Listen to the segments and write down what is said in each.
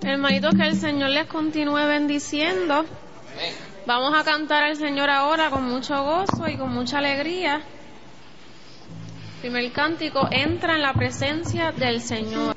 Hermanitos, que el Señor les continúe bendiciendo. Vamos a cantar al Señor ahora con mucho gozo y con mucha alegría. Primer cántico, entra en la presencia del Señor.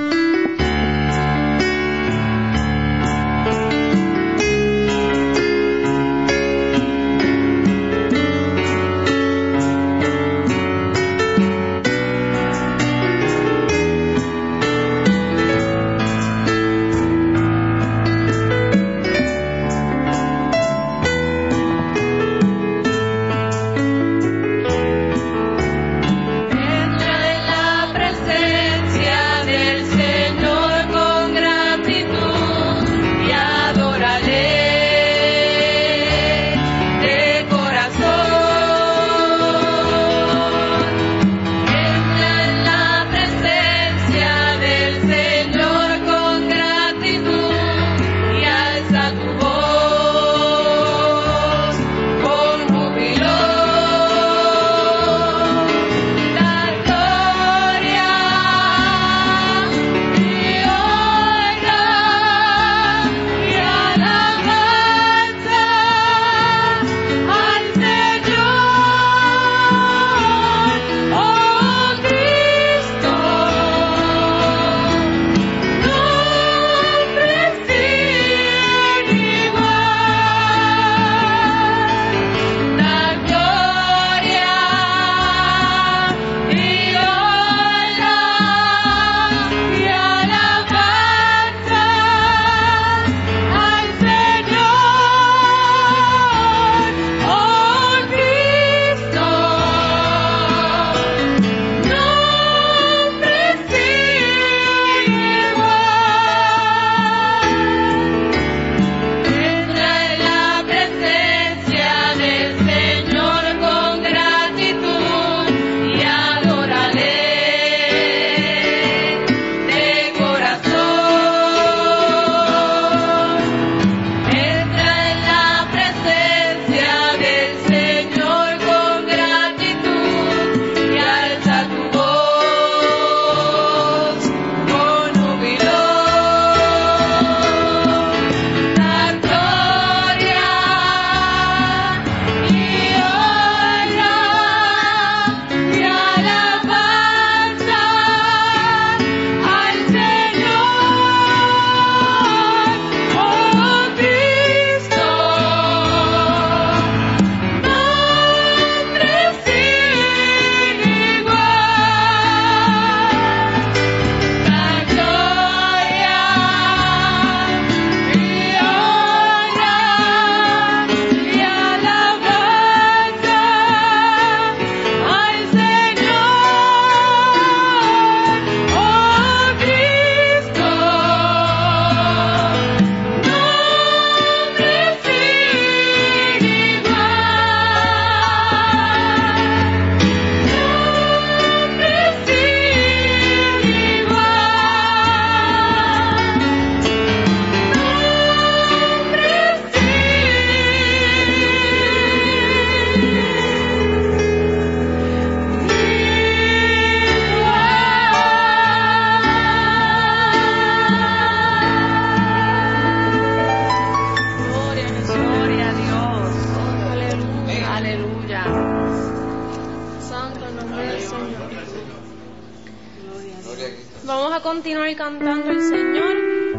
Vamos a continuar cantando el Señor.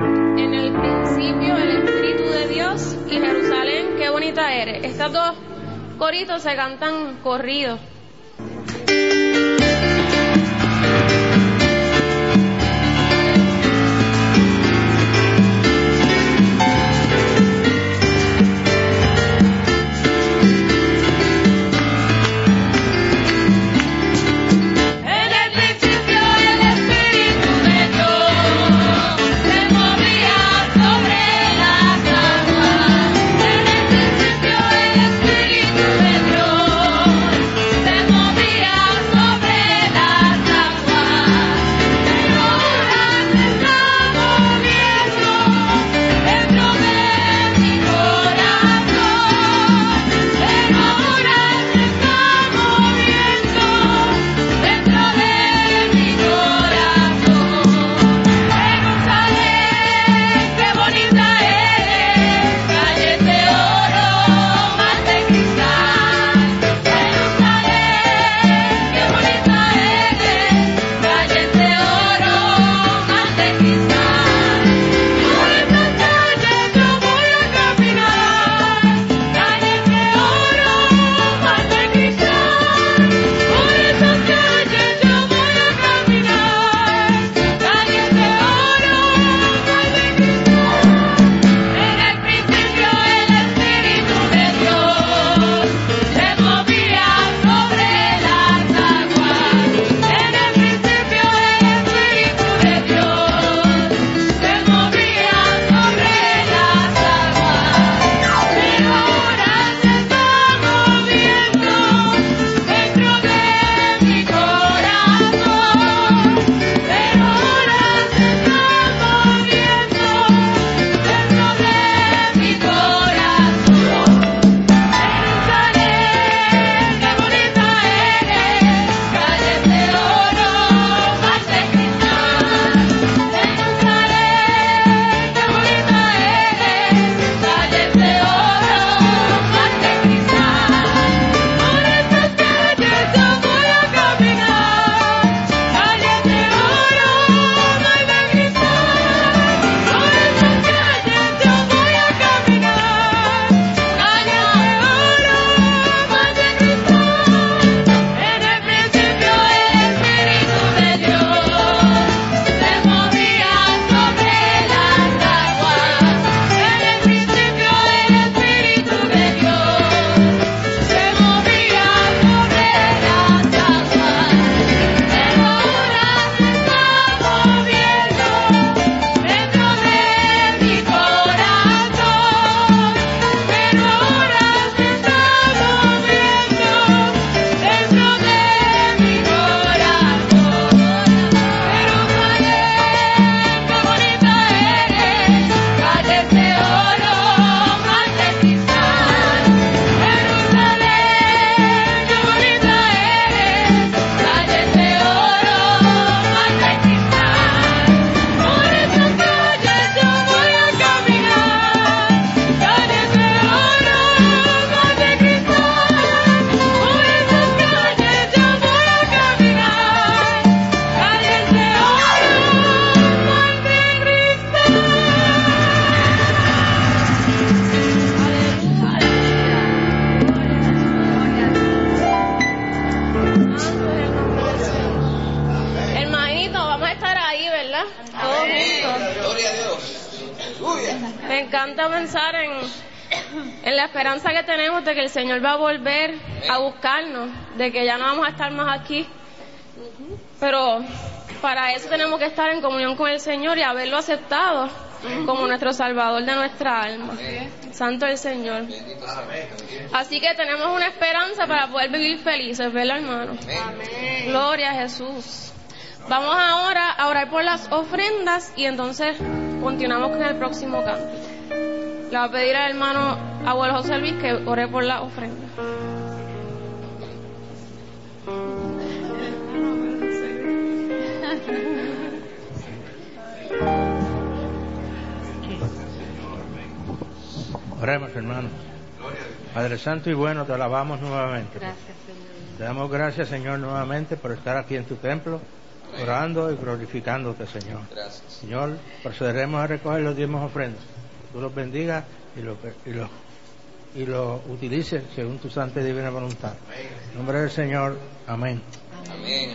En el principio, el Espíritu de Dios y Jerusalén, qué bonita eres. Estos dos coritos se cantan corridos. De Me encanta pensar en la esperanza que tenemos de que el Señor va a volver a buscarnos, de que ya no vamos a estar más aquí. Pero para eso tenemos que estar en comunión con el Señor y haberlo aceptado como nuestro Salvador de nuestra alma. Santo el Señor. Así que tenemos una esperanza para poder vivir felices, ¿verdad, hermano? Gloria a Jesús. Vamos ahora a orar por las ofrendas y entonces continuamos con el próximo canto. Le voy a pedir al hermano abuelo José Luis que ore por la ofrenda. Oremos, hermanos. Padre Santo y bueno, te alabamos nuevamente. Gracias, Señor. Te damos gracias, Señor, nuevamente por estar aquí en tu templo, orando y glorificándote, Señor. Gracias. Señor, procederemos a recoger los diezmos ofrendas. Tú los bendigas y los utilices según tu santa y divina voluntad. En nombre del Señor, amén. Amén.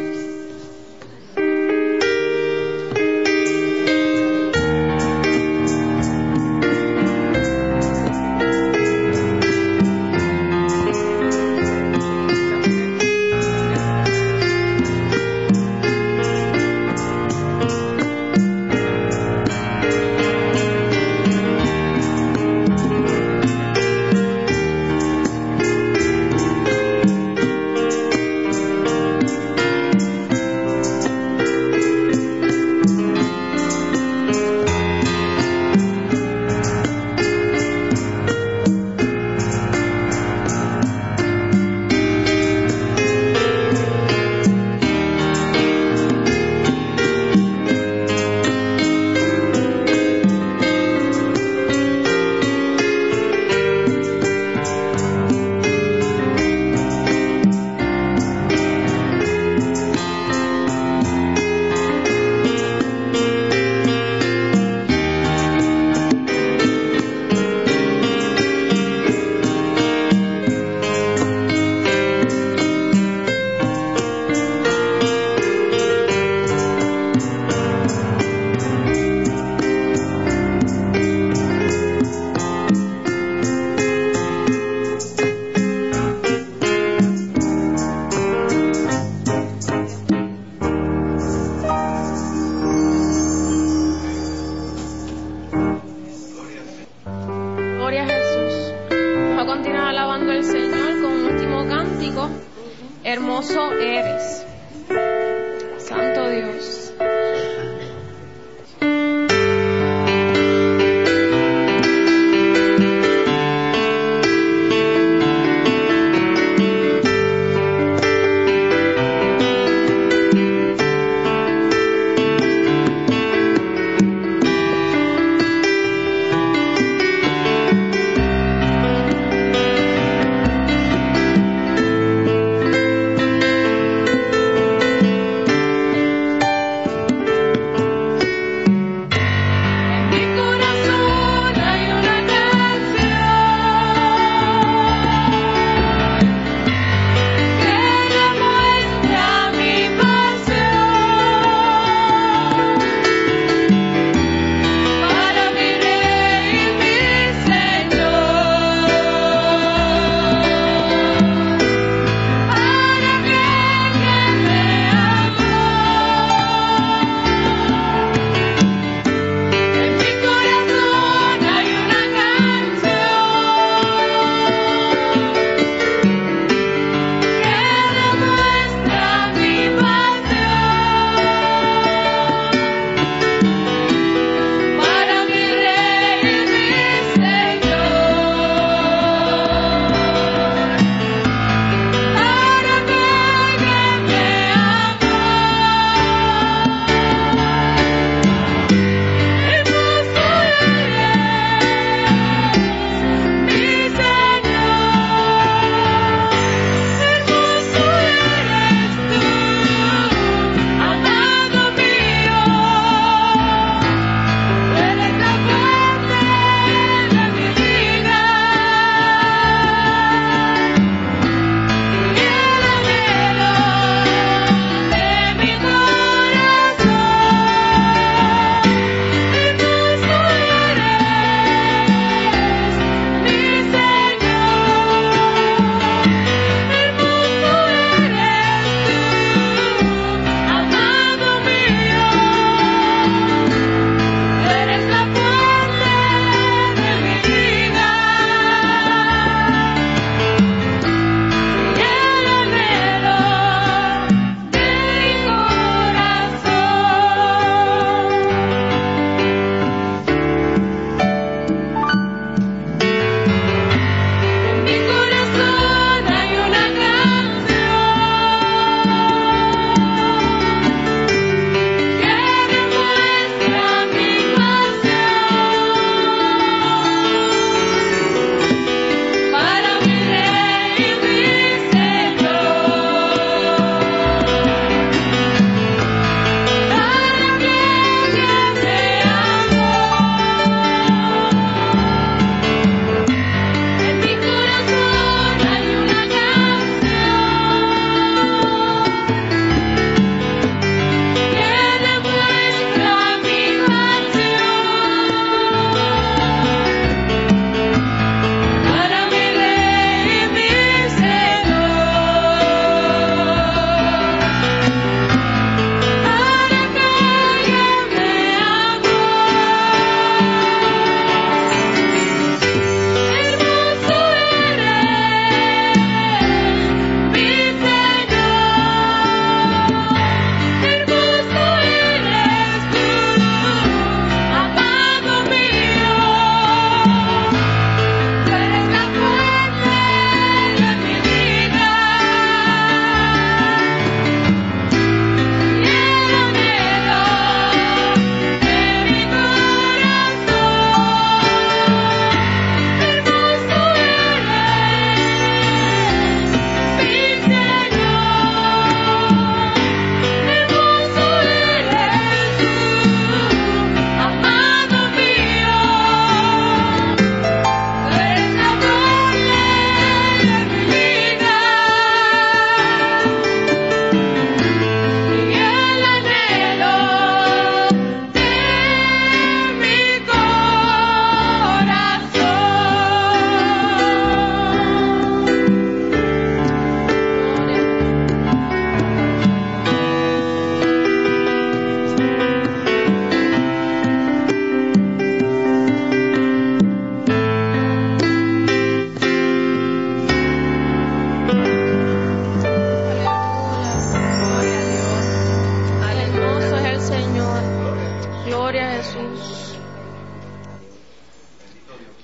Hermoso eres, Santo Dios.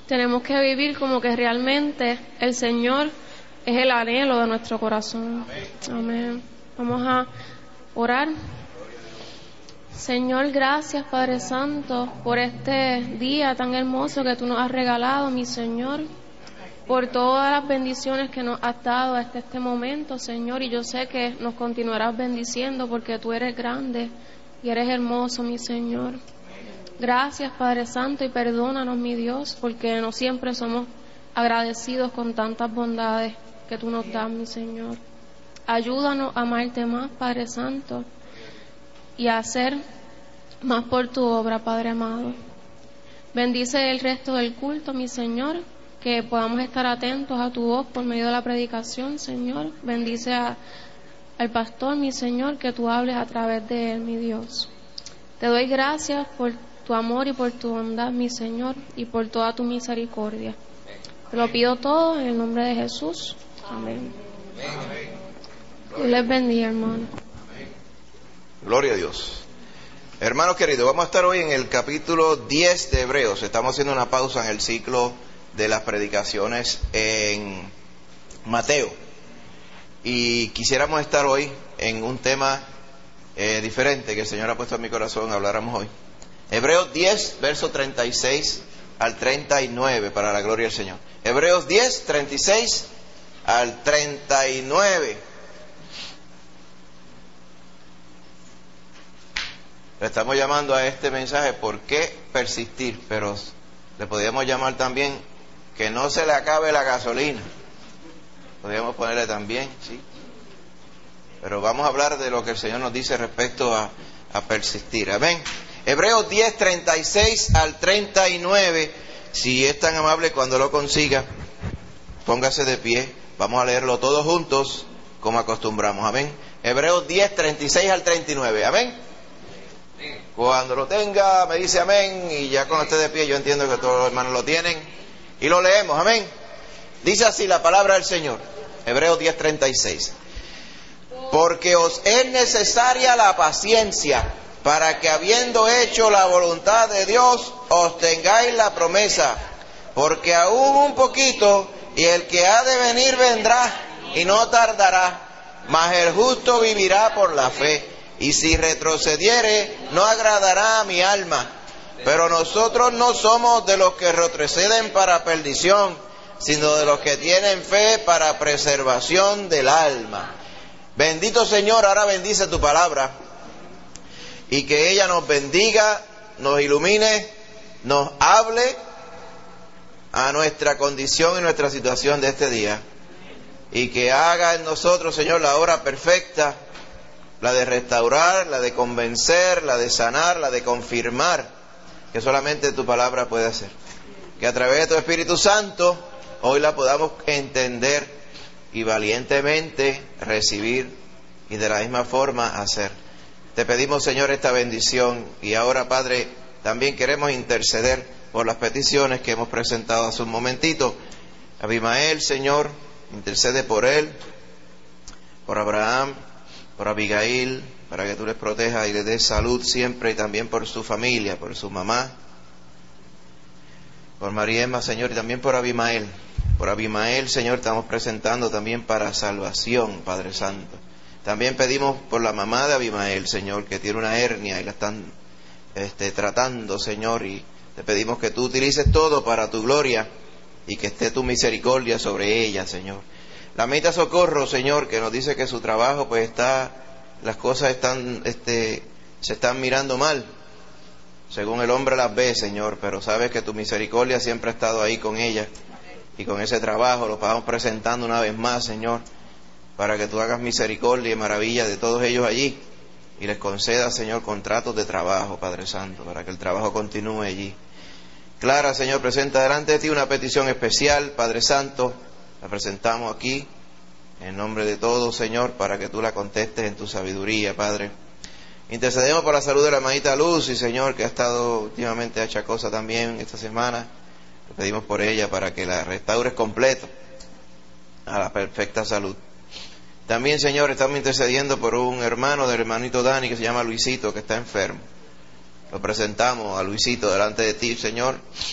tenemos que vivir como que realmente el Señor es el anhelo de nuestro corazón. Amén. Vamos a orar. Señor, gracias, Padre Santo, por este día tan hermoso que tú nos has regalado, mi Señor, por todas las bendiciones que nos has dado hasta este momento, Señor, y yo sé que nos continuarás bendiciendo porque tú eres grande y eres hermoso, mi Señor. Gracias, Padre Santo, y perdónanos, mi Dios, porque no siempre somos agradecidos con tantas bondades que tú nos das, mi Señor. Ayúdanos a amarte más, Padre Santo, y a hacer más por tu obra, Padre amado. Bendice el resto del culto, mi Señor, que podamos estar atentos a tu voz por medio de la predicación, Señor. Bendice al pastor, mi Señor, que tú hables a través de él, mi Dios. Te doy gracias por tu amor y por tu bondad, mi Señor, y por toda tu misericordia. Te lo pido todo en el nombre de Jesús. Amén. Dios les bendiga, hermano. Gloria a Dios. Hermanos queridos, vamos a estar hoy en el capítulo 10 de Hebreos. Estamos haciendo una pausa en el ciclo de las predicaciones en Mateo. Y quisiéramos estar hoy en un tema diferente que el Señor ha puesto en mi corazón, habláramos hoy. Hebreos 10, verso 36 al 39, para la gloria del Señor. Hebreos 10, 36 al 39. Le estamos llamando a este mensaje ¿por qué persistir? Pero le podríamos llamar también que no se le acabe la gasolina. Podríamos ponerle también, sí. Pero vamos a hablar de lo que el Señor nos dice respecto a persistir. Amén. Hebreos 10, 36 al 39. Si es tan amable, cuando lo consiga, póngase de pie. Vamos a leerlo todos juntos, como acostumbramos. Amén. Hebreos 10, 36 al 39. Amén. Cuando lo tenga, me dice amén. Y ya cuando esté de pie, yo entiendo que todos los hermanos lo tienen. Y lo leemos. Amén. Dice así la palabra del Señor. Hebreos 10, 36. Porque os es necesaria la paciencia, para que habiendo hecho la voluntad de Dios, os tengáis la promesa. Porque aún un poquito, y el que ha de venir vendrá, y no tardará. Mas el justo vivirá por la fe. Y si retrocediere, no agradará a mi alma. Pero nosotros no somos de los que retroceden para perdición, sino de los que tienen fe para preservación del alma. Bendito Señor, ahora bendice tu palabra. Y que ella nos bendiga, nos ilumine, nos hable a nuestra condición y nuestra situación de este día. Y que haga en nosotros, Señor, la obra perfecta, la de restaurar, la de convencer, la de sanar, la de confirmar, que solamente tu palabra puede hacer. Que a través de tu Espíritu Santo hoy la podamos entender y valientemente recibir y de la misma forma hacer. Te pedimos, Señor, esta bendición y ahora, Padre, también queremos interceder por las peticiones que hemos presentado hace un momentito. Abimael, Señor, intercede por él, por Abraham, por Abigail, para que tú les protejas y les des salud siempre, y también por su familia, por su mamá, por Mariema, Señor, y también por Abimael. Por Abimael, Señor, estamos presentando también para salvación, Padre Santo. También pedimos por la mamá de Abimael, Señor, que tiene una hernia y la están tratando, Señor, y te pedimos que tú utilices todo para tu gloria y que esté tu misericordia sobre ella, Señor. La amita Socorro, Señor, que nos dice que su trabajo pues las cosas se están mirando mal, según el hombre las ve, Señor, pero sabes que tu misericordia siempre ha estado ahí con ella y con ese trabajo lo vamos presentando una vez más, Señor, para que tú hagas misericordia y maravilla de todos ellos allí y les concedas, Señor, contratos de trabajo, Padre Santo, para que el trabajo continúe allí. Clara, Señor, presenta delante de ti una petición especial, Padre Santo. La presentamos aquí, en nombre de todos, Señor, para que tú la contestes en tu sabiduría, Padre. Intercedemos por la salud de la hermanita Lucy, Señor, que ha estado últimamente achacosa también esta semana. Te pedimos por ella para que la restaures completo a la perfecta salud. También, Señor, estamos intercediendo por un hermano del hermanito Dani que se llama Luisito, que está enfermo. Lo presentamos a Luisito delante de ti, Señor.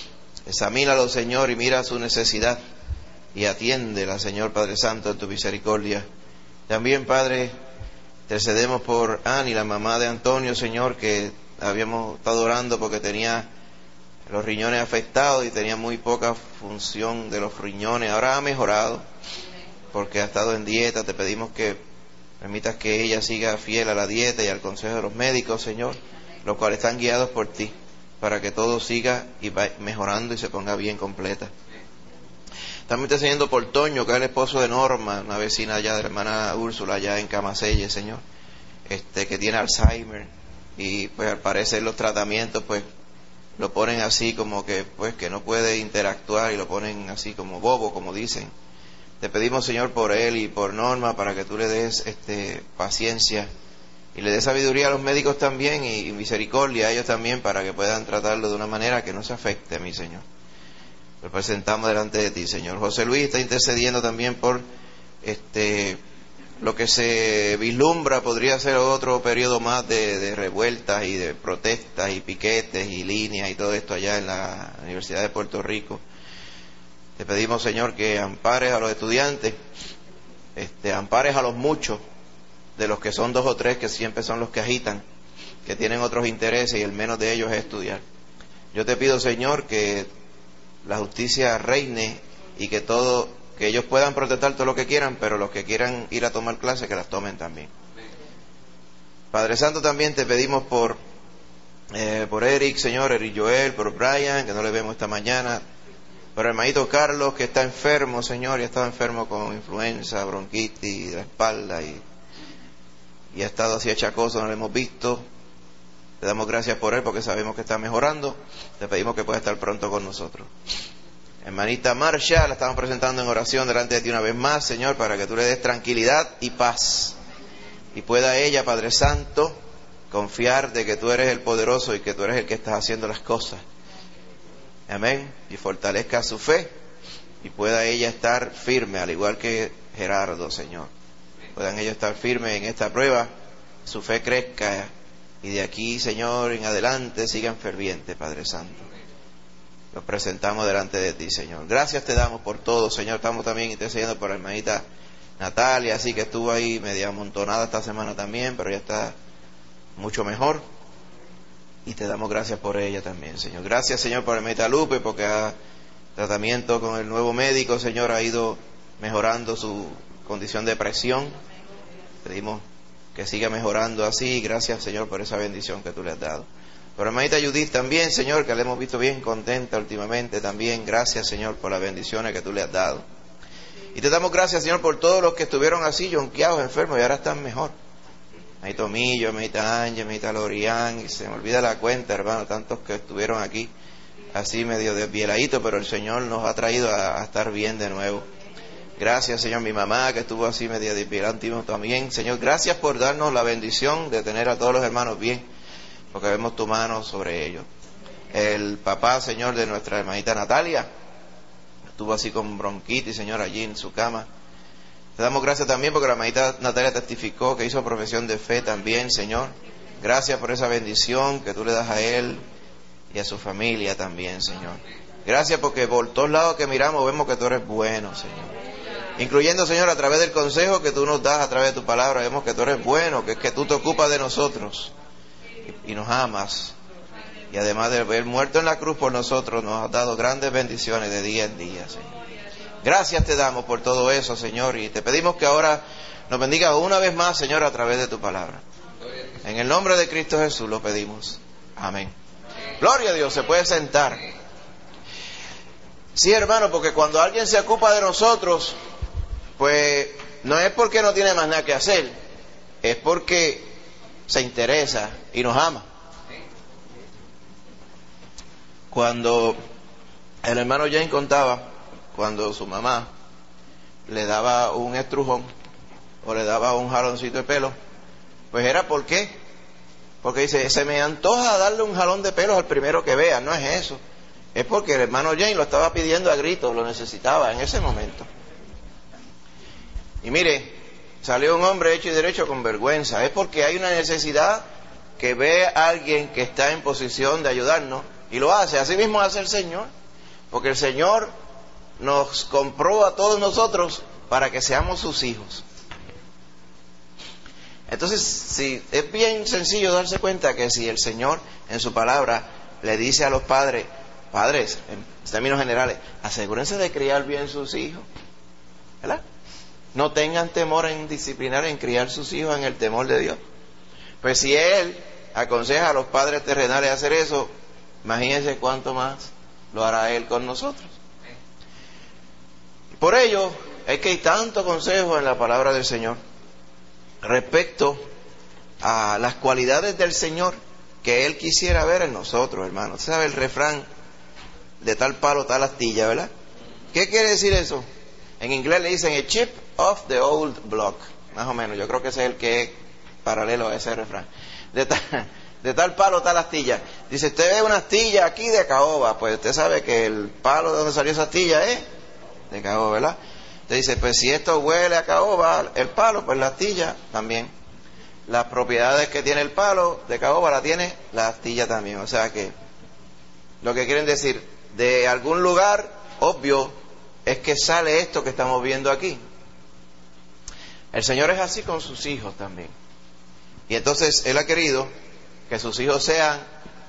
Examínalo, Señor, y mira su necesidad y atiéndela, Señor Padre Santo, en tu misericordia. También, Padre, intercedemos por Ani, la mamá de Antonio, Señor, que habíamos estado orando porque tenía los riñones afectados y tenía muy poca función de los riñones. Ahora ha mejorado porque ha estado en dieta. Te pedimos que permitas que ella siga fiel a la dieta y al consejo de los médicos, Señor, los cuales están guiados por ti, para que todo siga y vaya mejorando y se ponga bien completa. También te enseñando por Toño, que es el esposo de Norma, una vecina allá de la hermana Úrsula, allá en Camaselle, Señor, que tiene Alzheimer, y pues al parecer los tratamientos pues lo ponen así como que pues que no puede interactuar y lo ponen así como bobo, como dicen. Te pedimos, Señor, por él y por Norma, para que tú le des paciencia y le des sabiduría a los médicos también y misericordia a ellos también, para que puedan tratarlo de una manera que no se afecte a mí, Señor. Lo presentamos delante de ti, Señor. José Luis está intercediendo también por lo que se vislumbra podría ser otro periodo más de revueltas y de protestas y piquetes y líneas y todo esto allá en la Universidad de Puerto Rico. Te pedimos, Señor, que ampares a los estudiantes, ampares a los muchos, de los que son 2 o 3, que siempre son los que agitan, que tienen otros intereses y el menos de ellos es estudiar. Yo te pido, Señor, que la justicia reine y que ellos puedan protestar todo lo que quieran, pero los que quieran ir a tomar clases, que las tomen también. Padre Santo, también te pedimos por Eric, Señor, Eric Joel, por Brian, que no le vemos esta mañana, por el hermanito Carlos, que está enfermo, Señor, y ha estado enfermo con influenza, bronquitis, de la espalda, y ha estado así achacoso, no lo hemos visto. Te damos gracias por él porque sabemos que está mejorando. Te pedimos que pueda estar pronto con nosotros. Hermanita Marcia, la estamos presentando en oración delante de ti una vez más, Señor, para que tú le des tranquilidad y paz. Y pueda ella, Padre Santo, confiar de que tú eres el poderoso y que tú eres el que estás haciendo las cosas. Amén. Y fortalezca su fe y pueda ella estar firme, al igual que Gerardo, Señor. Puedan ellos estar firmes en esta prueba, su fe crezca y de aquí, Señor, en adelante sigan fervientes, Padre Santo. Los presentamos delante de ti, Señor. Gracias te damos por todo, Señor. Estamos también intercediendo por la hermanita Natalia, así que estuvo ahí media amontonada esta semana también, pero ya está mucho mejor. Y te damos gracias por ella también, Señor. Gracias, Señor, por la hermanita Lupe, porque el tratamiento con el nuevo médico, Señor, ha ido mejorando su condición de presión. Pedimos que siga mejorando así. Gracias, Señor, por esa bendición que tú le has dado. Por la hermanita Judith también, Señor, que la hemos visto bien contenta últimamente también. Gracias, Señor, por las bendiciones que tú le has dado. Y te damos gracias, Señor, por todos los que estuvieron así, yonqueados, enfermos, y ahora están mejor. Hermanito Millo, hermanita Ángel, hermanita Lorián, y se me olvida la cuenta, hermano, tantos que estuvieron aquí así medio desvieladitos, pero el Señor nos ha traído a estar bien de nuevo. Gracias, Señor, mi mamá que estuvo así media desvielada también. Señor, gracias por darnos la bendición de tener a todos los hermanos bien, porque vemos tu mano sobre ellos. El papá, Señor, de nuestra hermanita Natalia, estuvo así con bronquitis, Señor, allí en su cama. Te damos gracias también porque la hermanita Natalia testificó que hizo profesión de fe también, Señor. Gracias por esa bendición que tú le das a él y a su familia también, Señor. Gracias porque por todos lados que miramos vemos que tú eres bueno, Señor. Incluyendo, Señor, a través del consejo que tú nos das, a través de tu palabra, vemos que tú eres bueno, que es que tú te ocupas de nosotros y nos amas. Y además de haber muerto en la cruz por nosotros, nos has dado grandes bendiciones de día en día, Señor. Gracias te damos por todo eso, Señor, y te pedimos que ahora nos bendiga una vez más, Señor, a través de tu palabra. En el nombre de Cristo Jesús lo pedimos. Amén. Gloria a Dios, se puede sentar. Sí, hermano, porque cuando alguien se ocupa de nosotros, pues no es porque no tiene más nada que hacer, es porque se interesa y nos ama. Cuando el hermano Jane contaba, cuando su mamá le daba un estrujón o le daba un jaloncito de pelo, pues era ¿por qué? Porque dice, se me antoja darle un jalón de pelos al primero que vea. No es eso, es porque el hermano Jane lo estaba pidiendo a gritos, lo necesitaba en ese momento. Y mire, salió un hombre hecho y derecho con vergüenza. Es porque hay una necesidad que ve a alguien que está en posición de ayudarnos y lo hace. Así mismo hace el Señor. Porque el Señor nos compró a todos nosotros para que seamos sus hijos. Entonces, sí, es bien sencillo darse cuenta que si el Señor en su palabra le dice a los padres, en términos generales, asegúrense de criar bien sus hijos, ¿verdad? No tengan temor en disciplinar, en criar sus hijos en el temor de Dios. Pues si Él aconseja a los padres terrenales hacer eso, imagínense cuánto más lo hará Él con nosotros. Por ello, es que hay tanto consejo en la palabra del Señor respecto a las cualidades del Señor que Él quisiera ver en nosotros, hermanos. Usted sabe el refrán de tal palo, tal astilla, ¿verdad? ¿Qué quiere decir eso? En inglés le dicen a chip off the old block, más o menos. Yo creo que ese es el que es paralelo a ese refrán. De tal palo, tal astilla. Dice, usted ve una astilla aquí de caoba, pues usted sabe que el palo de donde salió esa astilla es de caoba, ¿verdad? Usted dice, pues si esto huele a caoba, el palo, pues la astilla también. Las propiedades que tiene el palo de caoba la tiene la astilla también. O sea que lo que quieren decir, de algún lugar obvio es que sale esto que estamos viendo aquí. El Señor es así con sus hijos también. Y entonces Él ha querido que sus hijos sean,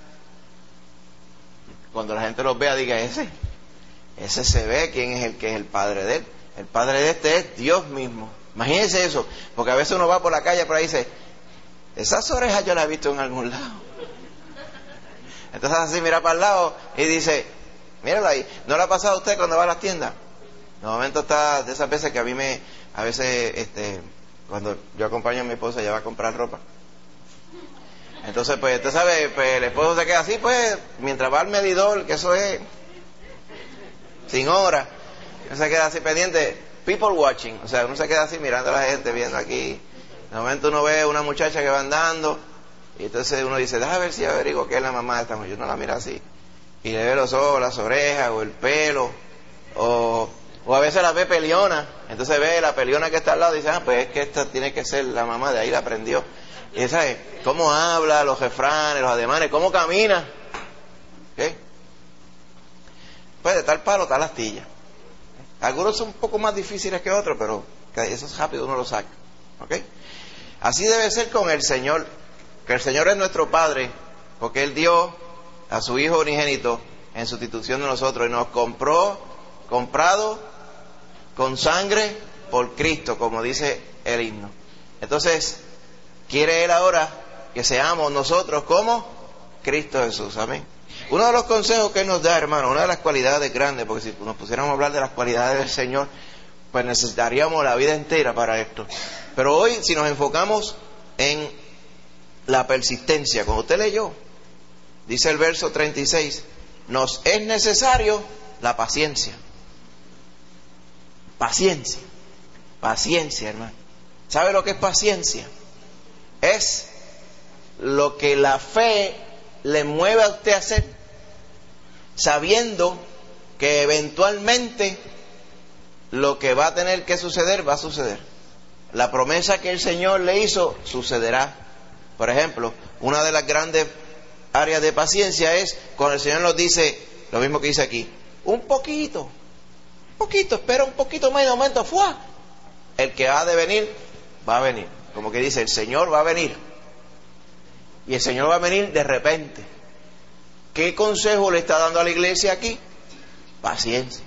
cuando la gente los vea, diga, ese se ve quién es el que es el padre de él. El padre de este es Dios mismo. Imagínense eso, porque a veces uno va por la calle por ahí y dice, esas orejas yo las he visto en algún lado. Entonces así mira para el lado y dice, míralo ahí. ¿No le ha pasado a usted cuando va a las tiendas? De momento está de esas veces que a veces cuando yo acompaño a mi esposa, ella va a comprar ropa. Entonces, pues, usted sabe, pues, el esposo se queda así, pues, mientras va al medidor, que eso es sin hora, uno se queda así pendiente, people watching, o sea, uno se queda así mirando a la gente, viendo aquí. De momento uno ve una muchacha que va andando, y entonces uno dice, déjame ver si averiguo qué es la mamá de esta muchacha. Uno la mira así, y le ve los ojos, las orejas, o el pelo, o a veces la ve peleona, entonces ve la peleona que está al lado y dice, pues es que esta tiene que ser la mamá, de ahí la aprendió. Y ¿sabes? Cómo habla, los refranes, los ademanes, cómo camina. ¿Okay? Pues de tal palo, tal astilla. Algunos son un poco más difíciles que otros, pero eso es rápido, uno lo saca. ¿Okay? Así debe ser con el Señor, que el Señor es nuestro Padre, porque Él dio a su Hijo unigénito en sustitución de nosotros y nos comprado con sangre por Cristo, como dice el himno. Entonces, quiere Él ahora que seamos nosotros como Cristo Jesús. Amén. Uno de los consejos que Él nos da, hermano, una de las cualidades grandes, porque si nos pusiéramos a hablar de las cualidades del Señor, pues necesitaríamos la vida entera para esto. Pero hoy, si nos enfocamos en la persistencia, como usted leyó, dice el verso 36, nos es necesario la paciencia. Paciencia, hermano. ¿Sabe lo que es paciencia? Es lo que la fe le mueve a usted a hacer, sabiendo que eventualmente lo que va a tener que suceder, va a suceder. La promesa que el Señor le hizo, sucederá. Por ejemplo, una de las grandes áreas de paciencia es cuando el Señor nos dice, lo mismo que dice aquí, un poquito, espera un poquito más y de momento, ¡fua! El que ha de venir, va a venir. Como que dice, el Señor va a venir. Y el Señor va a venir de repente. ¿Qué consejo le está dando a la iglesia aquí? Paciencia.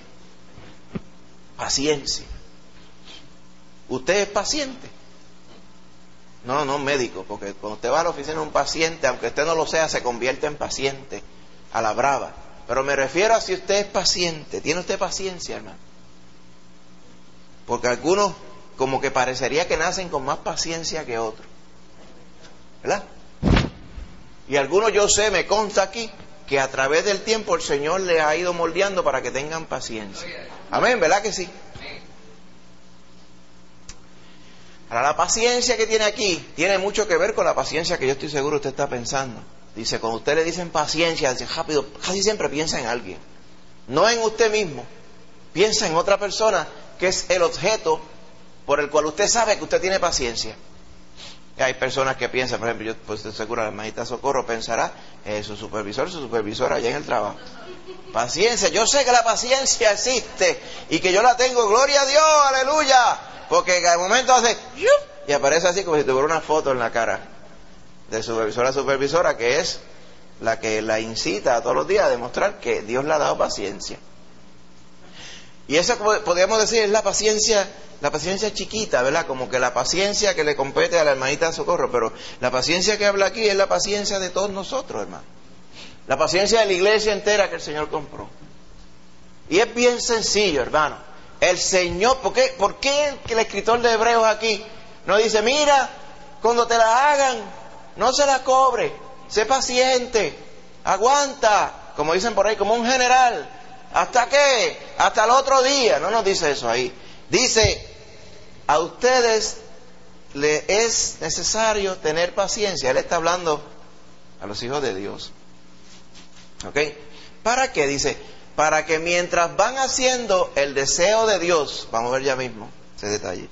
¿Usted es paciente? No, médico, porque cuando usted va a la oficina un paciente, aunque usted no lo sea, se convierte en paciente a la brava. Pero me refiero a si usted es paciente. ¿Tiene usted paciencia, hermano? Porque algunos como que parecería que nacen con más paciencia que otros, ¿verdad? Y algunos, yo sé, me consta aquí, que a través del tiempo el Señor les ha ido moldeando para que tengan paciencia. Amén, ¿verdad que sí? Ahora, la paciencia que tiene aquí tiene mucho que ver con la paciencia que yo estoy seguro usted está pensando. Dice, cuando usted le dicen paciencia, dice rápido, casi siempre piensa en alguien, no en usted mismo. Piensa en otra persona que es el objeto por el cual usted sabe que usted tiene paciencia. Y hay personas que piensan, por ejemplo, yo pues estoy seguro, la hermanita Socorro pensará, su supervisora allá en el trabajo. Paciencia, yo sé que la paciencia existe y que yo la tengo, gloria a Dios, aleluya, porque de momento hace y aparece así como si tuviera una foto en la cara de supervisora, que es la que la incita todos los días a demostrar que Dios le ha dado paciencia. Y esa, podríamos decir, es la paciencia chiquita, ¿verdad? Como que la paciencia que le compete a la hermanita Socorro, pero la paciencia que habla aquí es la paciencia de todos nosotros, hermano. La paciencia de la iglesia entera que el Señor compró. Y es bien sencillo, hermano. El Señor, ¿por qué el escritor de Hebreos aquí no dice, mira, cuando te la hagan, no se la cobre, sé paciente, aguanta, como dicen por ahí, como un general? ¿Hasta qué? Hasta el otro día. No nos dice eso ahí. Dice, a ustedes les es necesario tener paciencia. Él está hablando a los hijos de Dios. ¿Ok? ¿Para qué? Dice, para que mientras van haciendo el deseo de Dios, vamos a ver ya mismo ese detalle,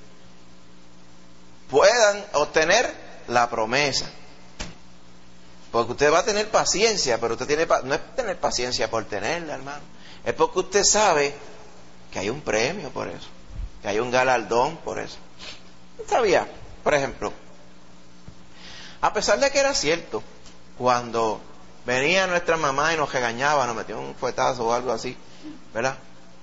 puedan obtener la promesa. Porque usted va a tener paciencia, pero usted no es tener paciencia por tenerla, hermano. Es porque usted sabe que hay un premio por eso, que hay un galardón por eso. ¿Sabía? Por ejemplo, a pesar de que era cierto, cuando venía nuestra mamá y nos regañaba, nos metía un fuetazo o algo así, ¿verdad?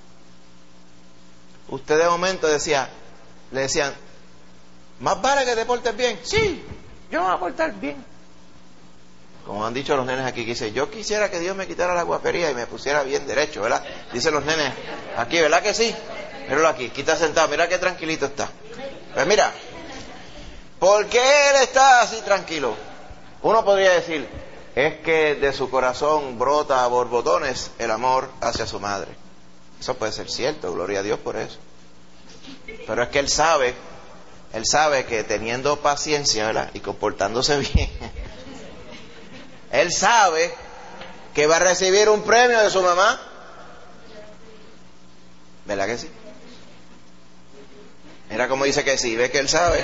Usted de momento le decían, ¿más vale que te portes bien? Sí, yo me voy a portar bien. Como han dicho los nenes aquí, que dice, yo quisiera que Dios me quitara la guapería y me pusiera bien derecho, ¿verdad? Dicen los nenes aquí, ¿verdad que sí? Míralo aquí, aquí está sentado, mira qué tranquilito está. Pues mira, ¿por qué él está así tranquilo? Uno podría decir, es que de su corazón brota a borbotones el amor hacia su madre. Eso puede ser cierto, gloria a Dios por eso. Pero es que él sabe que teniendo paciencia, ¿verdad? Y comportándose bien, él sabe que va a recibir un premio de su mamá. ¿Verdad que sí? Mira cómo dice que sí, ve que él sabe.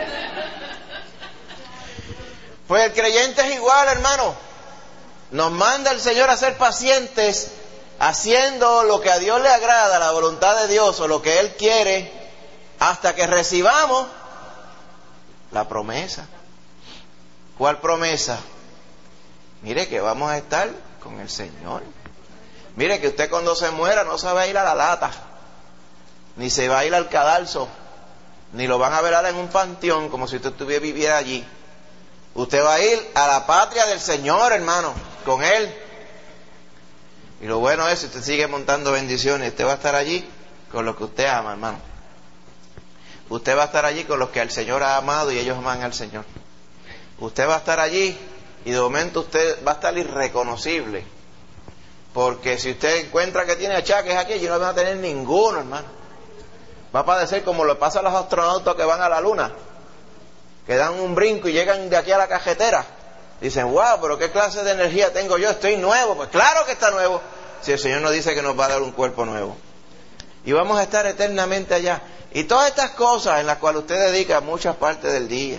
Pues el creyente es igual, hermano. Nos manda el Señor a ser pacientes, haciendo lo que a Dios le agrada, la voluntad de Dios o lo que Él quiere, hasta que recibamos la promesa. ¿Cuál promesa? Mire que vamos a estar con el Señor. Mire que usted cuando se muera no se va a ir a la lata, ni se va a ir al cadalso, ni lo van a velar en un panteón como si usted viviera allí. Usted va a ir a la patria del Señor, hermano, con Él. Y lo bueno es, si usted sigue montando bendiciones, usted va a estar allí con los que usted ama, hermano. Usted va a estar allí con los que el Señor ha amado y ellos aman al Señor. Usted va a estar allí y de momento usted va a estar irreconocible. Porque si usted encuentra que tiene achaques aquí, y no va a tener ninguno, hermano. Va a padecer como le pasa a los astronautas que van a la luna, que dan un brinco y llegan de aquí a la cajetera. Dicen, wow, pero qué clase de energía tengo yo, estoy nuevo. Pues claro que está nuevo, si el Señor nos dice que nos va a dar un cuerpo nuevo. Y vamos a estar eternamente allá. Y todas estas cosas en las cuales usted dedica muchas partes del día,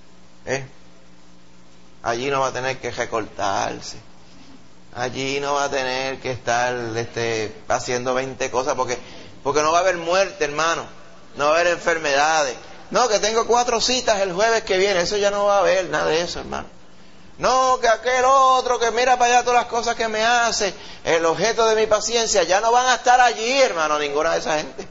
allí no va a tener que recortarse. Allí no va a tener que estar haciendo 20 cosas porque no va a haber muerte, hermano. No va a haber enfermedades. No, que tengo 4 citas el jueves que viene. Eso ya no va a haber nada de eso, hermano. No, que aquel otro que mira para allá todas las cosas que me hace, el objeto de mi paciencia, ya no van a estar allí, hermano, ninguna de esa gente.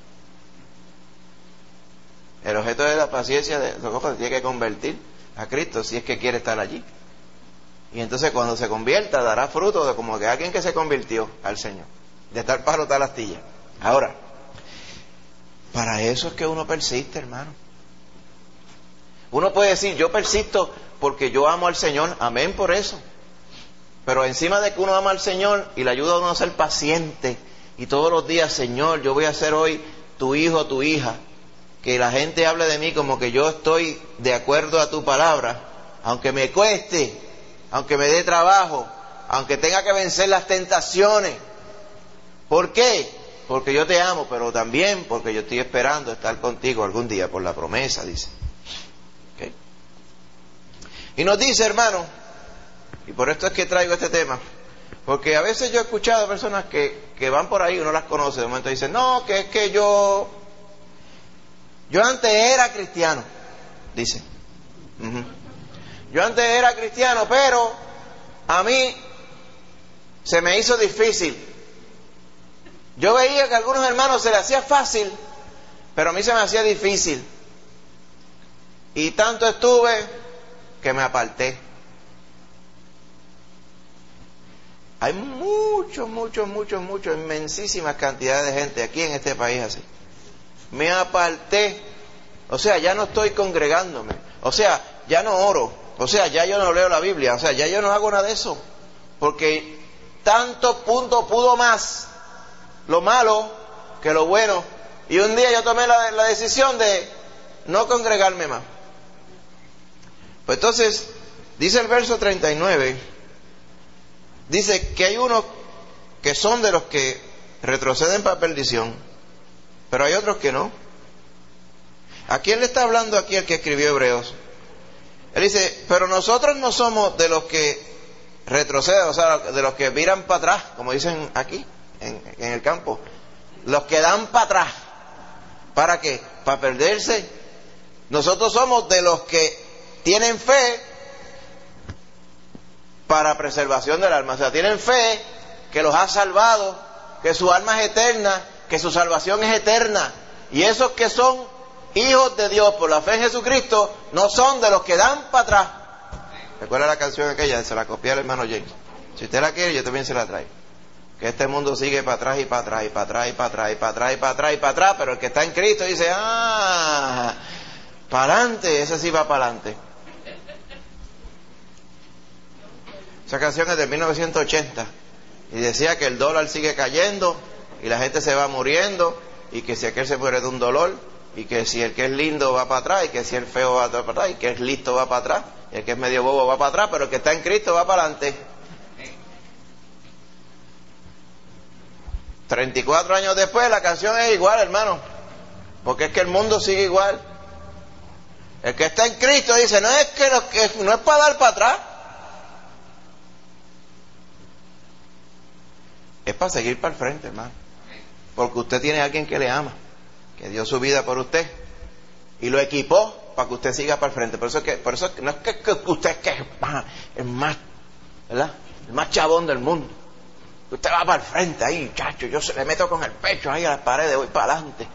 El objeto de la paciencia de Socorro se tiene que convertir a Cristo si es que quiere estar allí. Y entonces cuando se convierta dará fruto de como que alguien que se convirtió al Señor, de estar para tal astilla. Ahora, para eso es que uno persiste, hermano. Uno puede decir, yo persisto porque yo amo al Señor, amén por eso. Pero encima de que uno ama al Señor y le ayuda a uno a ser paciente, y todos los días, Señor, yo voy a ser hoy tu hijo, tu hija, que la gente hable de mí como que yo estoy de acuerdo a tu palabra, aunque me cueste, aunque me dé trabajo, aunque tenga que vencer las tentaciones. ¿Por qué? Porque yo te amo, pero también porque yo estoy esperando estar contigo algún día por la promesa, dice. ¿Okay? Y nos dice, hermano, y por esto es que traigo este tema, porque a veces yo he escuchado personas que van por ahí, uno las conoce, de momento dicen, no, que es que yo antes era cristiano, dice. Yo antes era cristiano, pero a mí se me hizo difícil. Yo veía que a algunos hermanos se les hacía fácil, pero a mí se me hacía difícil. Y tanto estuve que me aparté. Hay inmensísimas cantidades de gente aquí en este país así. Me aparté. O sea, ya no estoy congregándome. O sea, ya no oro. O sea, ya yo no leo la Biblia. O sea, ya yo no hago nada de eso. Porque tanto punto pudo más lo malo que lo bueno. Y un día yo tomé la decisión de no congregarme más. Pues entonces, dice el verso 39, dice que hay unos que son de los que retroceden para perdición, pero hay otros que no. ¿A quién le está hablando aquí el que escribió Hebreos? Él dice, pero nosotros no somos de los que retroceden, o sea, de los que miran para atrás, como dicen aquí, en el campo. Los que dan para atrás. ¿Para qué? Para perderse. Nosotros somos de los que tienen fe para preservación del alma. O sea, tienen fe que los ha salvado, que su alma es eterna, que su salvación es eterna. Y esos que son hijos de Dios por la fe en Jesucristo no son de los que dan para atrás. ¿Recuerda la canción aquella? Se la copié al hermano James. Si usted la quiere, yo también se la traigo. Que este mundo sigue para atrás y para atrás y para atrás y para atrás y para atrás y para atrás y para atrás, pero el que está en Cristo dice, para adelante, ese sí va para adelante. Esa canción es de 1980 y decía que el dólar sigue cayendo y la gente se va muriendo y que si aquel se muere de un dolor y que si el que es lindo va para atrás y que si el feo va para atrás y que es listo va para atrás y el que es medio bobo va para atrás, pero el que está en Cristo va para adelante. 34 años después la canción es igual, hermano, porque es que el mundo sigue igual. El que está en Cristo dice, no es no es para dar para atrás, es para seguir para el frente, hermano, porque usted tiene a alguien que le ama, que dio su vida por usted y lo equipó para que usted siga para el frente. Por eso no es que usted es el más, ¿verdad?, el más chabón del mundo. Usted va para el frente ahí, chacho, yo se le meto con el pecho ahí a las paredes, voy para adelante.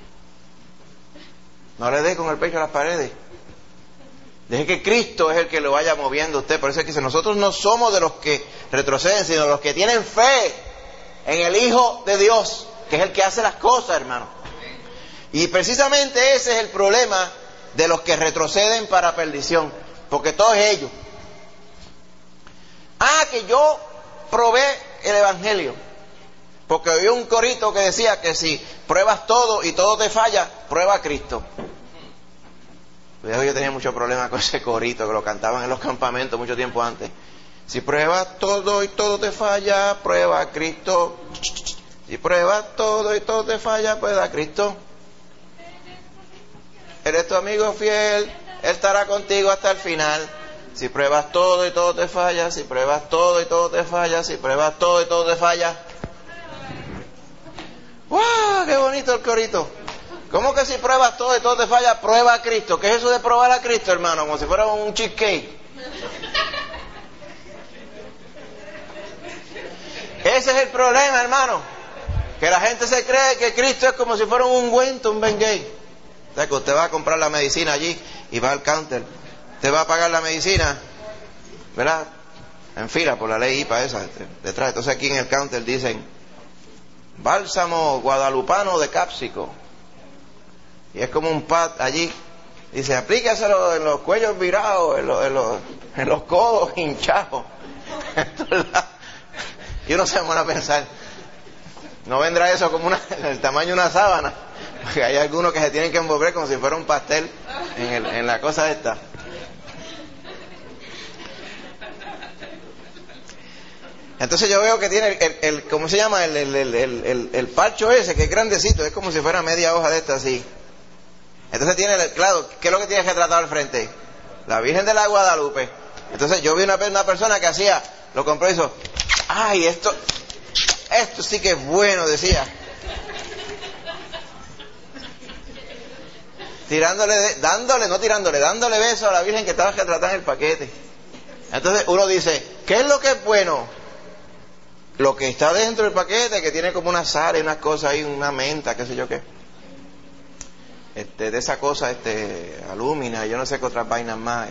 No le dé con el pecho a las paredes. Deje que Cristo es el que lo vaya moviendo a usted. Por eso es que dice, nosotros no somos de los que retroceden, sino de los que tienen fe en el Hijo de Dios, que es el que hace las cosas, hermano. Y precisamente ese es el problema de los que retroceden para perdición, porque todos ellos. Que yo probé el Evangelio, porque oí un corito que decía que si pruebas todo y todo te falla, prueba a Cristo. Yo tenía mucho problema con ese corito que lo cantaban en los campamentos mucho tiempo antes. Si pruebas todo y todo te falla, prueba a Cristo. Si pruebas todo y todo te falla, prueba a Cristo. Él es tu amigo fiel, Él estará contigo hasta el final. Si pruebas todo y todo te falla, si pruebas todo y todo te falla, si pruebas todo y todo te falla. ¡Wow! ¡Qué bonito el corito! ¿Cómo que si pruebas todo y todo te falla, prueba a Cristo? ¿Qué es eso de probar a Cristo, hermano? Como si fuera un cheesecake. Ese es el problema, hermano. Que la gente se cree que Cristo es como si fuera un ungüento, un Bengay. O sea, que usted va a comprar la medicina allí y va al counter. Usted va a pagar la medicina, ¿verdad?, en fila por la ley IPA esa, detrás. Entonces aquí en el counter dicen, bálsamo guadalupano de cápsico. Y es como un pad allí. Dice, aplíqueselo en los cuellos virados, en los codos hinchados. Y uno se pone a pensar, ¿no vendrá eso como el tamaño de una sábana? Porque hay algunos que se tienen que envolver como si fuera un pastel en la cosa esta. Entonces yo veo que tiene ¿cómo se llama? El parcho ese, que es grandecito, es como si fuera media hoja de esta así. Entonces tiene, claro, ¿qué es lo que tienes que tratar al frente? La Virgen de la Guadalupe. Entonces yo vi una persona que hacía, lo compró y hizo, ¡ay, esto sí que es bueno!, decía. Dándole besos a la Virgen que estaba retratada en el paquete. Entonces uno dice, ¿qué es lo que es bueno? Lo que está dentro del paquete, que tiene como una sal y unas cosas ahí, una menta, qué sé yo qué. De esa cosa, alúmina, yo no sé qué otras vainas más,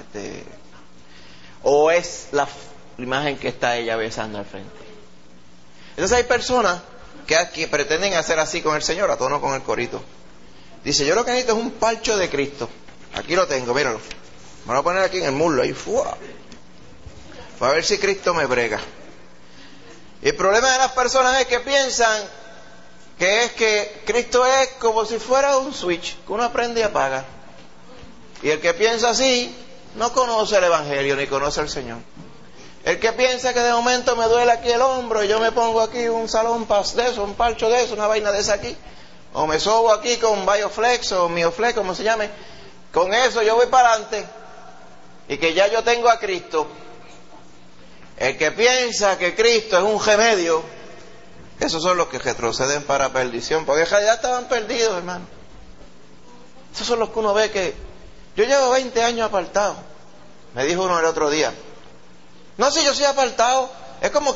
o es la imagen que está ella besando al frente. Entonces hay personas que pretenden hacer así con el Señor, a tono con el corito. Dice, yo lo que necesito es un parcho de Cristo. Aquí lo tengo, míralo. Me lo voy a poner aquí en el muslo, ahí, ¡fua! Para ver si Cristo me brega. Y el problema de las personas es que piensan que Cristo es como si fuera un switch, que uno prende y apaga. Y el que piensa así, no conoce el Evangelio, ni conoce al Señor. El que piensa que de momento me duele aquí el hombro, y yo me pongo aquí un salón de eso, un parcho de eso, una vaina de esa aquí, o me sobo aquí con Bioflex o Mioflex, como se llame, con eso yo voy para adelante, y que ya yo tengo a Cristo. El que piensa que Cristo es un remedio, esos son los que retroceden para perdición, porque en realidad estaban perdidos, hermano. Esos son los que uno ve que... Yo llevo 20 años apartado. Me dijo uno el otro día, no, si yo soy apartado, es como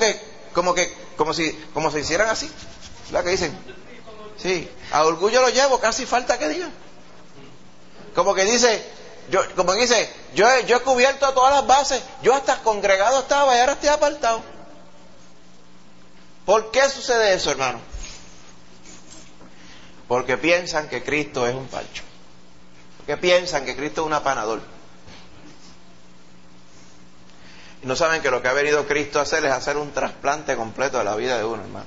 si hicieran así, ¿verdad que dicen? Sí, a orgullo lo llevo, casi falta que digan. Como que dice, yo he cubierto todas las bases, yo hasta congregado estaba y ahora estoy apartado. ¿Por qué sucede eso, hermano? Porque piensan que Cristo es un parcho, porque piensan que Cristo es un apanador. Y no saben que lo que ha venido Cristo a hacer es hacer un trasplante completo de la vida de uno, hermano.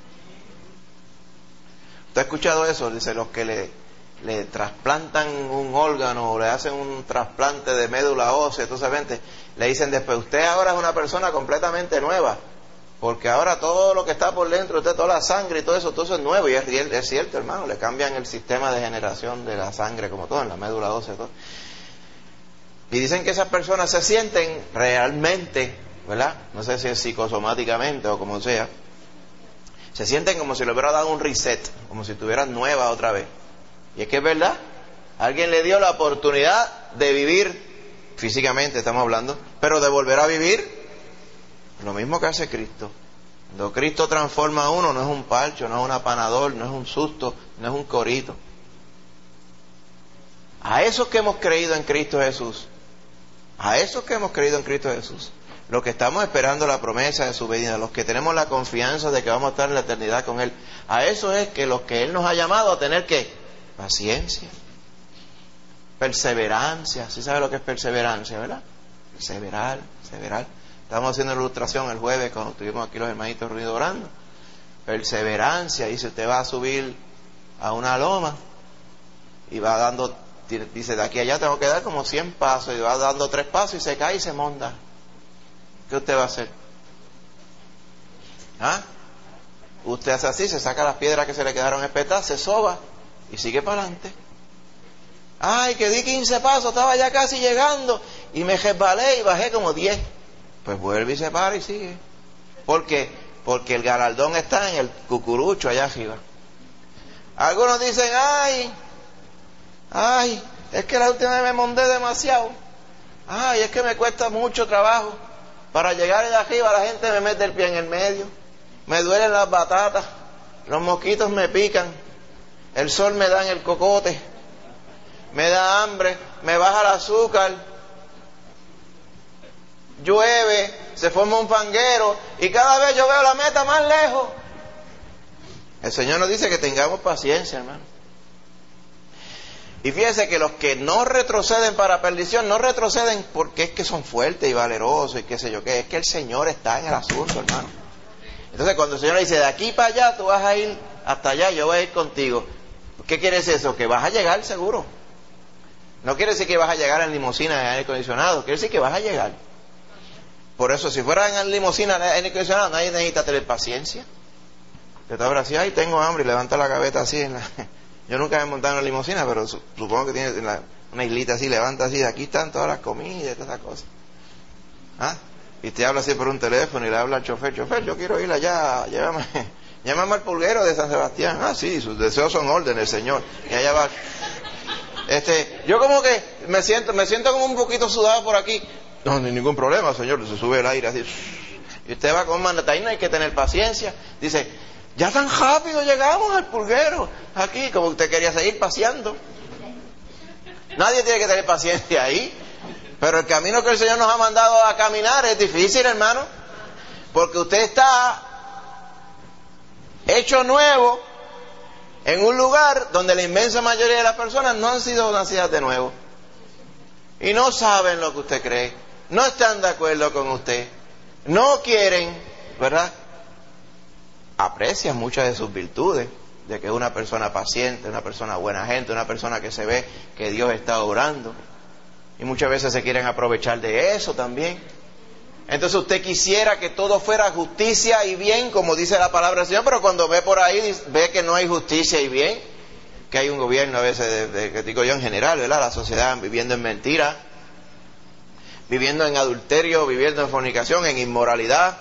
¿Usted ha escuchado eso? Dice, los que le trasplantan un órgano o le hacen un trasplante de médula ósea, entonces le dicen después, usted ahora es una persona completamente nueva, porque ahora todo lo que está por dentro, toda la sangre y todo eso es nuevo. Y es cierto, hermano, le cambian el sistema de generación de la sangre, como todo, en la médula ósea, todo. Y dicen que esas personas se sienten realmente, ¿verdad? No sé si es psicosomáticamente o como sea, se sienten como si le hubiera dado un reset, como si estuvieran nuevas otra vez. Y es que es verdad, alguien le dio la oportunidad de vivir, físicamente estamos hablando, pero de volver a vivir lo mismo que hace Cristo. Cuando Cristo transforma a uno, no es un parcho, no es un apanador, no es un susto, no es un corito. A esos que hemos creído en Cristo Jesús, los que estamos esperando la promesa de su venida, los que tenemos la confianza de que vamos a estar en la eternidad con Él, a eso es que los que Él nos ha llamado a tener ¿qué? Paciencia, perseverancia. ¿Sí sabe lo que es perseverancia, verdad? Perseverar. Estamos haciendo la ilustración el jueves cuando estuvimos aquí los hermanitos reunidos orando. Perseverancia, dice, usted va a subir a una loma y va dando, dice, de aquí a allá tengo que dar como 100 pasos, y va dando 3 pasos y se cae y se monta. ¿Qué usted va a hacer? Usted hace así, se saca las piedras que se le quedaron espetadas, se soba y sigue para adelante. Ay, que di 15 pasos, estaba ya casi llegando y me resbalé y bajé como 10. Pues vuelve y se para y sigue. ¿Por qué? Porque el galardón está en el cucurucho allá arriba. Algunos dicen, ay, es que la última vez me monté demasiado. Ay, es que me cuesta mucho trabajo. Para llegar de arriba la gente me mete el pie en el medio. Me duelen las batatas. Los mosquitos me pican. El sol me da en el cocote. Me da hambre. Me baja el azúcar. Llueve. Se forma un fanguero. Y cada vez yo veo la meta más lejos. El Señor nos dice que tengamos paciencia, hermano. Y fíjese que los que no retroceden para perdición, no retroceden porque es que son fuertes y valerosos y qué sé yo qué. Es que el Señor está en el asunto, hermano. Entonces cuando el Señor dice, de aquí para allá tú vas a ir hasta allá, yo voy a ir contigo. ¿Qué quiere decir eso? Que vas a llegar seguro. No quiere decir que vas a llegar en limusina en aire acondicionado, quiere decir que vas a llegar. Por eso, si fuera en limusina en aire acondicionado, nadie necesita tener paciencia. Que te abra así, ay, tengo hambre, y levanta la cabeza así en la... Yo nunca me he montado en una limusina, pero supongo que tiene una islita así, levanta así, de aquí están todas las comidas y todas esas cosas. ¿Ah? Y te habla así por un teléfono y le habla al chofer, yo quiero ir allá, llámame al pulguero de San Sebastián. Ah, sí, sus deseos son órdenes, Señor. Y allá va. Yo como que me siento como un poquito sudado por aquí. No, ni ningún problema, Señor, se sube el aire así. Y usted va con un mandataíno, hay que tener paciencia. Dice, ya tan rápido llegamos al pulguero, aquí, como usted quería seguir paseando. Nadie tiene que tener paciencia ahí. Pero el camino que el Señor nos ha mandado a caminar es difícil, hermano. Porque usted está hecho nuevo en un lugar donde la inmensa mayoría de las personas no han sido nacidas de nuevo. Y no saben lo que usted cree. No están de acuerdo con usted. No quieren, ¿verdad? Aprecian muchas de sus virtudes. De que es una persona paciente, una persona buena gente, una persona que se ve que Dios está orando. Y muchas veces se quieren aprovechar de eso también. Entonces usted quisiera que todo fuera justicia y bien, como dice la palabra del Señor, pero cuando ve por ahí, ve que no hay justicia y bien, que hay un gobierno a veces, que digo yo en general, ¿verdad? La sociedad viviendo en mentira, viviendo en adulterio, viviendo en fornicación, en inmoralidad.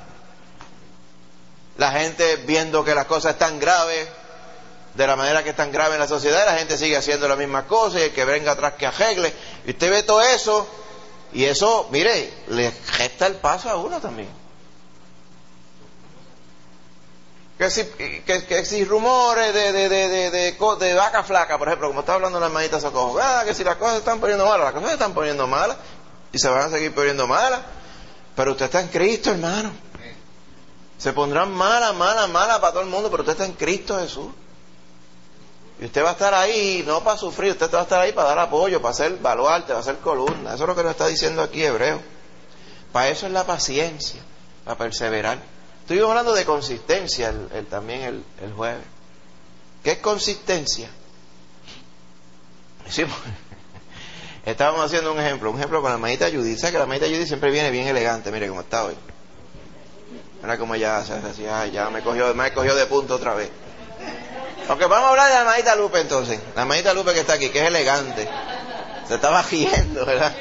La gente viendo que las cosas están graves, de la manera que están graves en la sociedad, la gente sigue haciendo las mismas cosas y el que venga atrás que arregle. Y usted ve todo eso, y eso, mire, le gesta el paso a uno también. Que si rumores de vaca flaca, por ejemplo, como está hablando la hermanita Socorro, que si las cosas se están poniendo malas, las cosas se están poniendo malas y se van a seguir poniendo malas, pero usted está en Cristo, hermano. Se pondrán malas para todo el mundo, pero usted está en Cristo Jesús. Y usted va a estar ahí, no para sufrir, usted va a estar ahí para dar apoyo, para hacer baluarte, para hacer columna. Eso es lo que nos está diciendo aquí Hebreo. Para eso es la paciencia, para perseverar. Estuvimos hablando de consistencia también el jueves. ¿Qué es consistencia? Sí, estábamos haciendo un ejemplo con la hermanita Judy. ¿Sabes que la hermanita Judy siempre viene bien elegante? Mire cómo está hoy. Mira cómo ya se decía, ya me cogió de punto otra vez. Ok, vamos a hablar de la hermanita Lupe entonces. La hermanita Lupe que está aquí, que es elegante. Se estaba riendo, ¿verdad?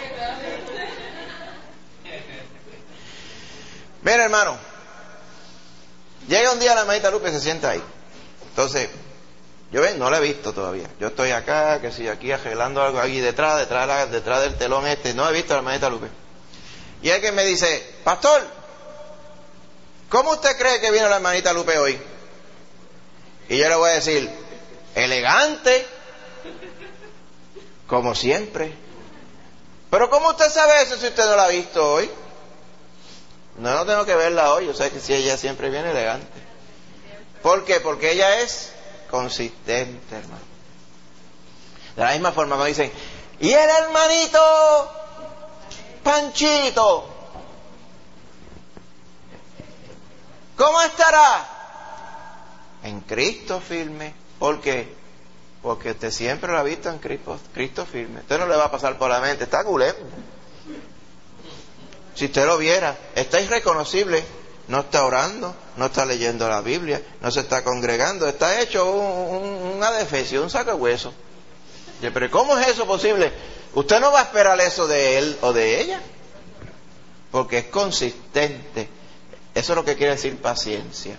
Mira, hermano. Llega un día la hermanita Lupe y se sienta ahí. Entonces, yo no la he visto todavía. Yo estoy acá, que si aquí arreglando algo aquí detrás del telón este. No he visto a la hermanita Lupe. Y alguien me dice, pastor, ¿cómo usted cree que vino la hermanita Lupe hoy? Y yo le voy a decir, elegante, como siempre. Pero ¿cómo usted sabe eso si usted no la ha visto hoy? No tengo que verla hoy, yo sé que si ella siempre viene elegante. ¿Por qué? Porque ella es consistente, hermano. De la misma forma cuando dicen, y el hermanito Panchito, ¿cómo estará? En Cristo firme. ¿Por qué? Porque usted siempre lo ha visto en Cristo firme. Usted no le va a pasar por la mente, está culé. Si usted lo viera, está irreconocible. No está orando, no está leyendo la Biblia, no se está congregando, está hecho un adefesio, un saco de hueso. Pero ¿cómo es eso posible? Usted no va a esperar eso de él o de ella, porque es consistente. Eso es lo que quiere decir paciencia.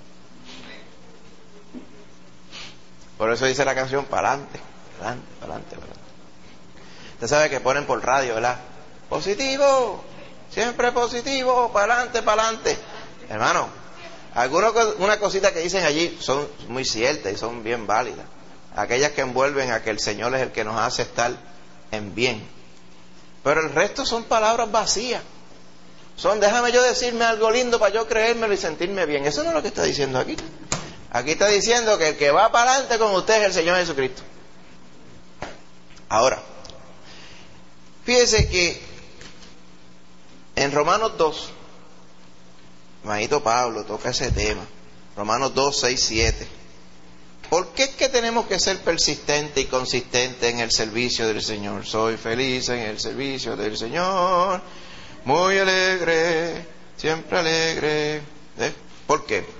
Por eso dice la canción, pa'lante, pa'lante, pa'lante, pa'lante. Usted sabe que ponen por radio, ¿verdad? Positivo, siempre positivo, pa'lante, pa'lante. Hermano, una cosita que dicen allí son muy ciertas y son bien válidas. Aquellas que envuelven a que el Señor es el que nos hace estar en bien. Pero el resto son palabras vacías. Son, déjame yo decirme algo lindo para yo creérmelo y sentirme bien. Eso no es lo que está diciendo aquí. Aquí está diciendo que el que va para adelante con usted es el Señor Jesucristo. Ahora, fíjese que en Romanos 2, hermanito Pablo toca ese tema. Romanos 2, 6, 7. ¿Por qué es que tenemos que ser persistentes y consistentes en el servicio del Señor? Soy feliz en el servicio del Señor, muy alegre, siempre alegre. ¿Por qué?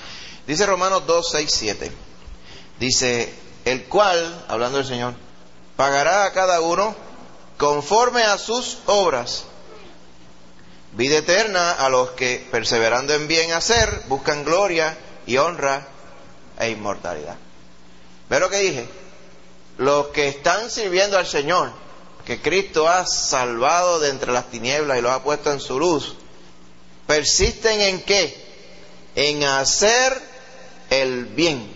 Dice Romanos 2, 6, 7. Dice, el cual, hablando del Señor, pagará a cada uno conforme a sus obras. Vida eterna a los que, perseverando en bien hacer, buscan gloria y honra e inmortalidad. ¿Ve lo que dije? Los que están sirviendo al Señor, que Cristo ha salvado de entre las tinieblas y los ha puesto en su luz, persisten ¿en qué? En hacer el bien.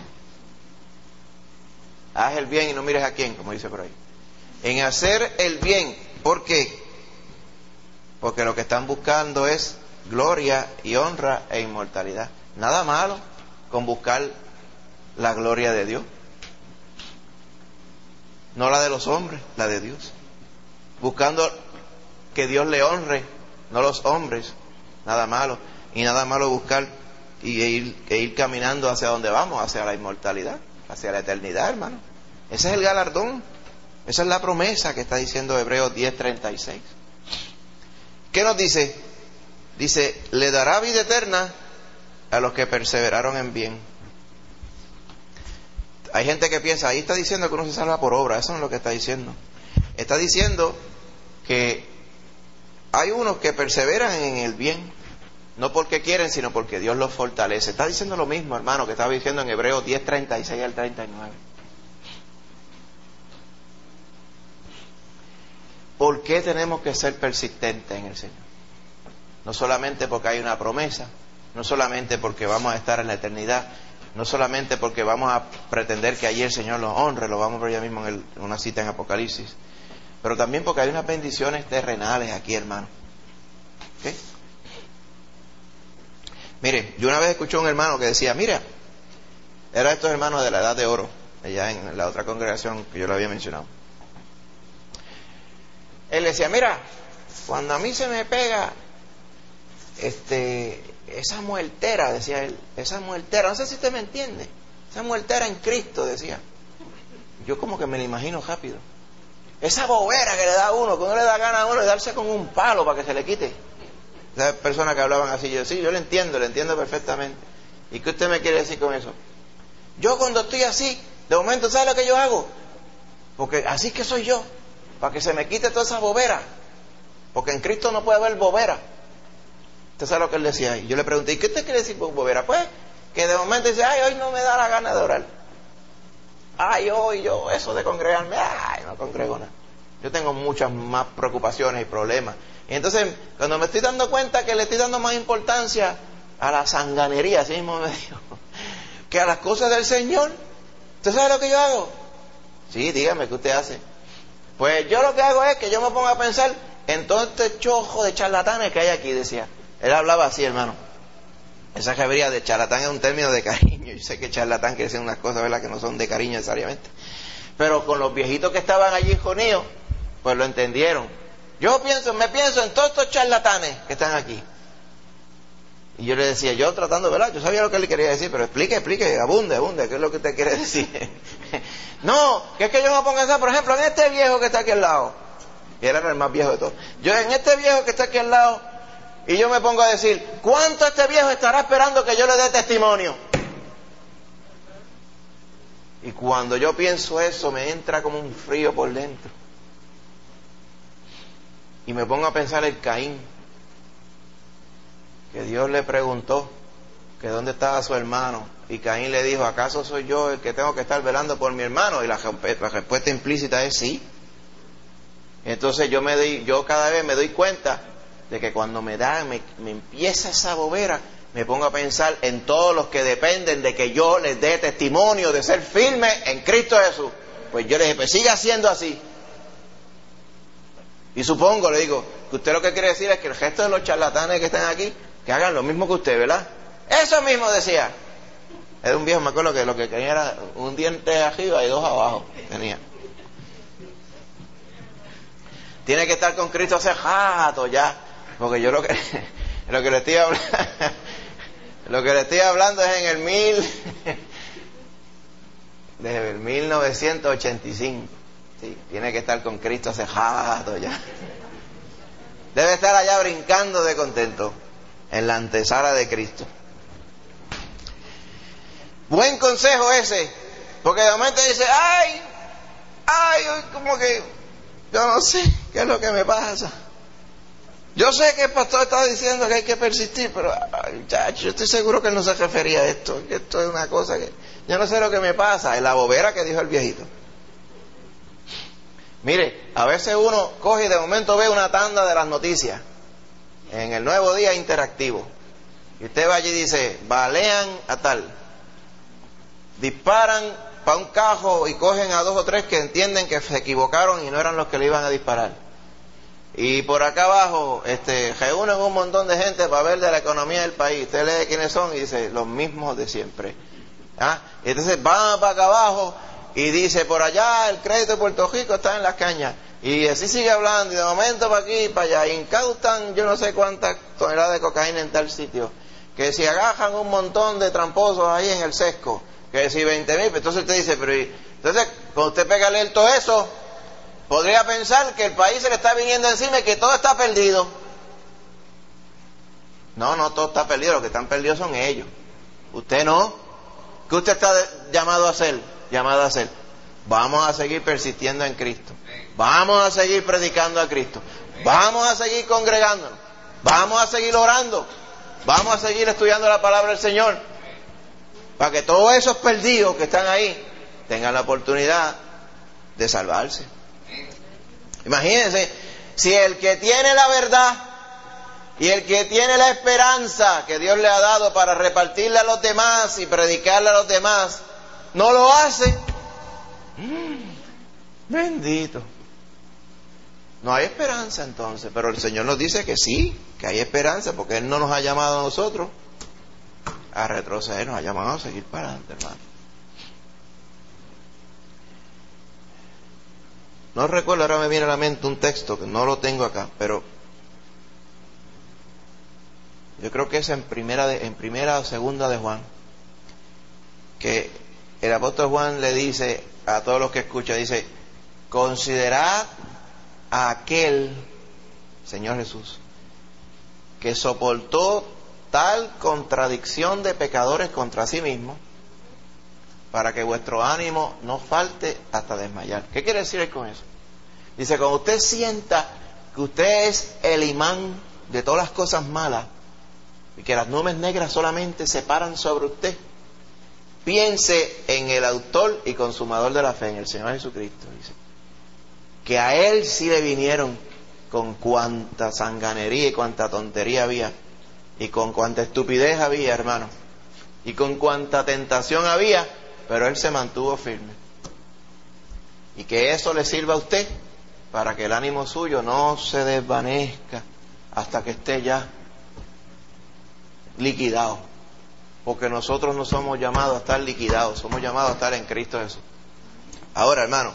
Haz el bien y no mires a quién, como dice por ahí. En hacer el bien. ¿Por qué? Porque lo que están buscando es gloria y honra e inmortalidad. Nada malo con buscar la gloria de Dios. No la de los hombres, la de Dios. Buscando que Dios le honre, no los hombres. Nada malo. Y nada malo buscar e ir caminando hacia donde vamos, hacia la inmortalidad, hacia la eternidad, hermano. Ese es el galardón. Esa es la promesa que está diciendo Hebreos 10:36. ¿Qué nos dice? Dice, le dará vida eterna a los que perseveraron en bien. Hay gente que piensa, ahí está diciendo que uno se salva por obra. Eso no es lo que está diciendo. Está diciendo que hay unos que perseveran en el bien, no porque quieren, sino porque Dios los fortalece. Está diciendo lo mismo, hermano, que estaba diciendo en Hebreos 10:36 al 39. ¿Por qué tenemos que ser persistentes en el Señor? No solamente porque hay una promesa, no solamente porque vamos a estar en la eternidad, no solamente porque vamos a pretender que allí el Señor nos honre, lo vamos a ver ya mismo en una cita en Apocalipsis, pero también porque hay unas bendiciones terrenales aquí, hermano. ¿Okay? Mire, yo una vez escuché a un hermano que decía, mira, era estos hermanos de la Edad de Oro, allá en la otra congregación que yo lo había mencionado. Él decía, mira, cuando a mí se me pega esa muertera, decía él, esa muertera, no sé si usted me entiende, esa muertera en Cristo, decía. Yo como que me lo imagino rápido. Esa bobera que le da a uno, que uno le da gana a uno de darse con un palo para que se le quite. Esas personas que hablaban así, yo sí, yo lo entiendo perfectamente. ¿Y qué usted me quiere decir con eso? Yo cuando estoy así, de momento, ¿sabe lo que yo hago? Porque así que soy yo, para que se me quite toda esa bobera. Porque en Cristo no puede haber bobera. ¿Usted sabe lo que él decía ahí? Yo le pregunté, ¿y qué usted quiere decir con bobera? Pues, que de momento dice, ay, hoy no me da la gana de orar. Ay, hoy yo, eso de congregarme, ay, no congrego nada. Yo tengo muchas más preocupaciones y problemas. Y entonces, cuando me estoy dando cuenta que le estoy dando más importancia a la sanganería, así mismo me dijo, que a las cosas del Señor, ¿usted sabe lo que yo hago? Sí, dígame, ¿qué usted hace? Pues yo lo que hago es que yo me pongo a pensar en todo este chojo de charlatanes que hay aquí, decía. Él hablaba así, hermano. Esa jebría de charlatán es un término de cariño. Yo sé que charlatán quiere decir unas cosas, ¿verdad?, que no son de cariño necesariamente. Pero con los viejitos que estaban allí jonidos, pues lo entendieron. Me pienso en todos estos charlatanes que están aquí. Y yo le decía, yo tratando, ¿verdad? Yo sabía lo que él quería decir, pero explique, abunde, ¿qué es lo que usted quiere decir? No, que es que yo me pongo a pensar, por ejemplo, en este viejo que está aquí al lado. Y él era el más viejo de todos. Yo en este viejo que está aquí al lado, y yo me pongo a decir, ¿cuánto este viejo estará esperando que yo le dé testimonio? Y cuando yo pienso eso, me entra como un frío por dentro. Y me pongo a pensar en Caín, que Dios le preguntó que dónde estaba su hermano, y Caín le dijo, ¿acaso soy yo el que tengo que estar velando por mi hermano? Y la respuesta implícita es sí. Entonces yo cada vez me doy cuenta de que cuando me empieza esa bobera, me pongo a pensar en todos los que dependen de que yo les dé testimonio de ser firme en Cristo Jesús. Pues yo le dije, pues siga siendo así. Y supongo, le digo, que usted lo que quiere decir es que el resto de los charlatanes que están aquí, que hagan lo mismo que usted, ¿verdad? Eso mismo decía. Era un viejo, me acuerdo que lo que tenía era un diente arriba y dos abajo. Tenía. Tiene que estar con Cristo hace rato ya. Porque yo lo que le estoy hablando, lo que le estoy hablando es desde el 1985. Sí, tiene que estar con Cristo hace rato ya. Debe estar allá brincando de contento en la antesala de Cristo. Buen consejo ese, porque de momento dice, ay, ay, como que yo no sé qué es lo que me pasa. Yo sé que el pastor está diciendo que hay que persistir, pero muchacho, yo estoy seguro que él no se refería a esto, que esto es una cosa que yo no sé lo que me pasa, es la bobera que dijo el viejito. Mire, a veces uno coge y de momento ve una tanda de las noticias en el Nuevo Día Interactivo y usted va allí y dice, balean a tal, disparan para un cajo y cogen a 2 o 3 que entienden que se equivocaron y no eran los que le iban a disparar. Y por acá abajo reúnen un montón de gente para ver de la economía del país. Usted lee quiénes son y dice, los mismos de siempre. Y entonces van para acá abajo y dice, por allá el crédito de Puerto Rico está en las cañas. Y así sigue hablando, y de momento para aquí y para allá. Y en Cadu están yo no sé cuántas toneladas de cocaína en tal sitio. Que si agajan un montón de tramposos ahí en el sesco. Que si 20,000, entonces usted dice, pero entonces cuando usted pega a leer todo eso, podría pensar que el país se le está viniendo encima y que todo está perdido. No todo está perdido, los que están perdidos son ellos. Usted no. ¿Qué usted está llamado a hacer? Vamos a seguir persistiendo en Cristo. Vamos a seguir predicando a Cristo. Vamos a seguir congregándonos. Vamos a seguir orando. Vamos a seguir estudiando la palabra del Señor. Para que todos esos perdidos que están ahí tengan la oportunidad de salvarse. Imagínense, si el que tiene la verdad y el que tiene la esperanza que Dios le ha dado para repartirla a los demás y predicarla a los demás, no lo hace, bendito. No hay esperanza entonces, pero el Señor nos dice que sí, que hay esperanza, porque Él no nos ha llamado a nosotros a retroceder, nos ha llamado a seguir para adelante, hermano. No recuerdo, ahora me viene a la mente un texto que no lo tengo acá, pero yo creo que es en primera o segunda de Juan, que el apóstol Juan le dice a todos los que escuchan, dice, considerad a aquel Señor Jesús que soportó tal contradicción de pecadores contra sí mismo, para que vuestro ánimo no falte hasta desmayar. ¿Qué quiere decir él con eso? Dice, cuando usted sienta que usted es el imán de todas las cosas malas y que las nubes negras solamente se paran sobre usted, piense en el autor y consumador de la fe, en el Señor Jesucristo. Dice que a Él sí le vinieron con cuanta sanganería y cuanta tontería había, y con cuanta estupidez había, hermano, y con cuanta tentación había, pero Él se mantuvo firme. Y que eso le sirva a usted para que el ánimo suyo no se desvanezca hasta que esté ya liquidado. Porque nosotros no somos llamados a estar liquidados, somos llamados a estar en Cristo Jesús. Ahora, hermano,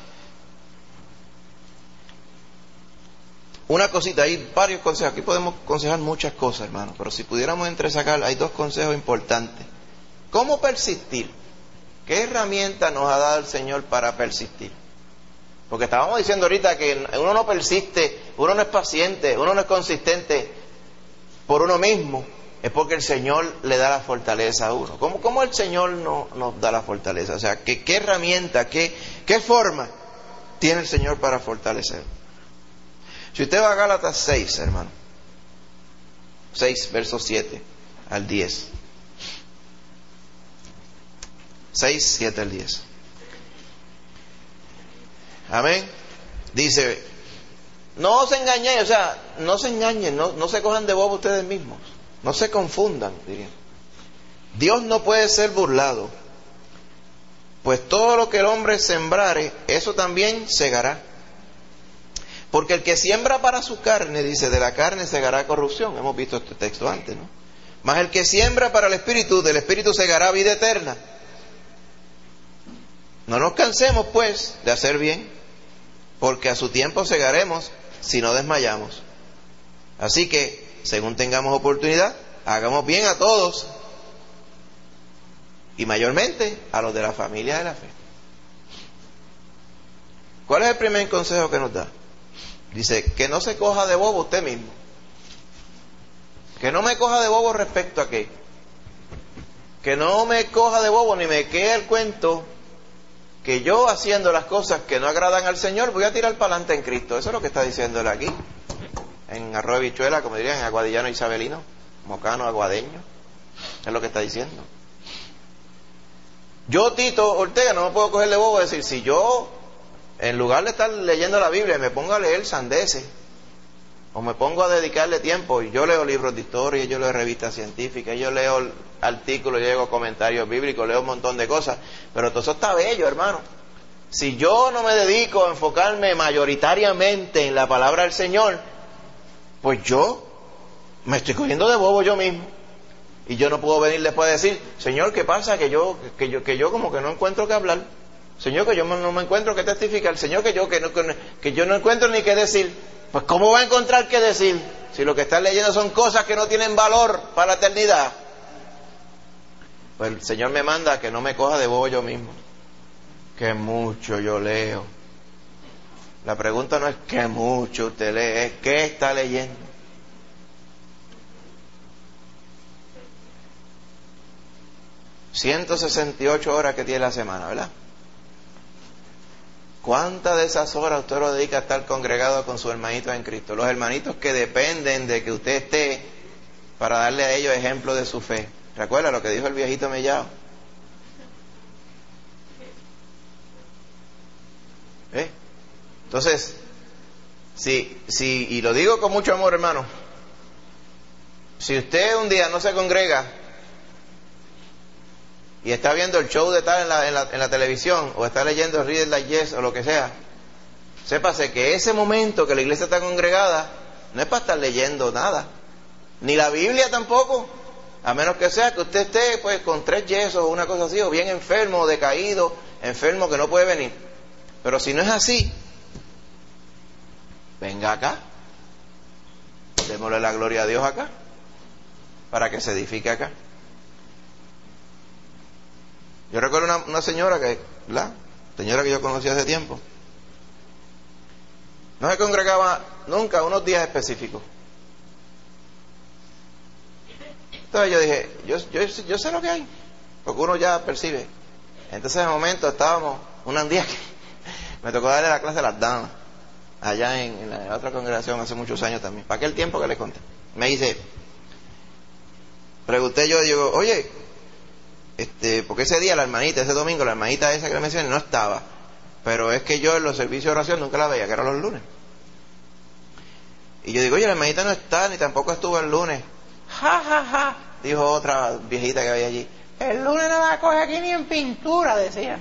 una cosita, hay varios consejos, aquí podemos aconsejar muchas cosas, hermano, pero si pudiéramos entresacar, hay 2 consejos importantes. ¿Cómo persistir? ¿Qué herramienta nos ha dado el Señor para persistir? Porque estábamos diciendo ahorita que uno no persiste, uno no es paciente, uno no es consistente por uno mismo, es porque el Señor le da la fortaleza a uno. ¿Cómo el Señor nos da la fortaleza? O sea, ¿qué herramienta, qué forma tiene el Señor para fortalecer? Si usted va a Gálatas 6, hermano, 6, versos 7 al 10. 6, 7 al 10. Amén. Dice, no os engañéis, o sea, no se engañen, no se cojan de bobo ustedes mismos, no se confundan, diría. Dios no puede ser burlado, pues todo lo que el hombre sembrare, eso también segará. Porque el que siembra para su carne, dice, de la carne segará corrupción. Hemos visto este texto antes, ¿no? Mas el que siembra para el Espíritu, del Espíritu segará vida eterna. No nos cansemos, pues, de hacer bien, porque a su tiempo segaremos si no desmayamos. Así que, según tengamos oportunidad, hagamos bien a todos, y mayormente a los de la familia de la fe. ¿Cuál es el primer consejo que nos da? Dice, que no se coja de bobo usted mismo. Que no me coja de bobo respecto a qué. Que no me coja de bobo ni me quede el cuento que yo haciendo las cosas que no agradan al Señor voy a tirar para adelante en Cristo. Eso es lo que está diciendo él aquí, en arroz de bichuela, como dirían, en aguadillano isabelino, mocano aguadeño. Es lo que está diciendo. Yo, Tito Ortega, no me puedo coger de bobo y decir, si yo, en lugar de estar leyendo la Biblia, me pongo a leer sandeces, o me pongo a dedicarle tiempo, y yo leo libros de historia, yo leo revistas científicas, yo leo artículos, yo leo comentarios bíblicos, leo un montón de cosas, pero todo eso está bello, hermano. Si yo no me dedico a enfocarme mayoritariamente en la palabra del Señor, pues yo me estoy cogiendo de bobo yo mismo. Y yo no puedo venir después a decir, Señor, ¿qué pasa? Que yo como que no encuentro qué hablar. Señor, que yo no me encuentro qué testificar. Señor, que yo no encuentro ni qué decir. Pues ¿cómo va a encontrar qué decir? Si lo que está leyendo son cosas que no tienen valor para la eternidad. Pues el Señor me manda que no me coja de bobo yo mismo. Que mucho yo leo. La pregunta no es qué mucho usted lee, es qué está leyendo. $168 horas que tiene la semana, ¿verdad? ¿Cuántas de esas horas usted lo dedica a estar congregado con sus hermanitos en Cristo? Los hermanitos que dependen de que usted esté para darle a ellos ejemplo de su fe. ¿Recuerda lo que dijo el viejito Mellao? Entonces, y lo digo con mucho amor, hermano, si usted un día no se congrega y está viendo el show de tal en la televisión, o está leyendo Reader Digest o lo que sea, sépase que ese momento que la iglesia está congregada no es para estar leyendo nada, ni la Biblia tampoco, a menos que sea que usted esté pues con 3 yesos o una cosa así, o bien enfermo, o decaído, enfermo que no puede venir. Pero si no es así, venga acá, démosle la gloria a Dios acá, para que se edifique acá. Yo recuerdo una señora señora que yo conocí hace tiempo, no se congregaba nunca unos días específicos. Entonces yo dije, yo sé lo que hay, porque uno ya percibe. Entonces en el momento estábamos, un día que me tocó darle la clase a las damas, allá en la otra congregación hace muchos años también, para aquel tiempo que les conté. Me dice, pregunté yo, digo, oye, porque ese día ese domingo, la hermanita esa que le mencioné no estaba, pero es que yo en los servicios de oración nunca la veía, que eran los lunes. Y yo digo, oye, la hermanita no está, ni tampoco estuvo el lunes. Ja, ja, ja, dijo otra viejita que había allí. El lunes no la coge aquí ni en pintura, decía.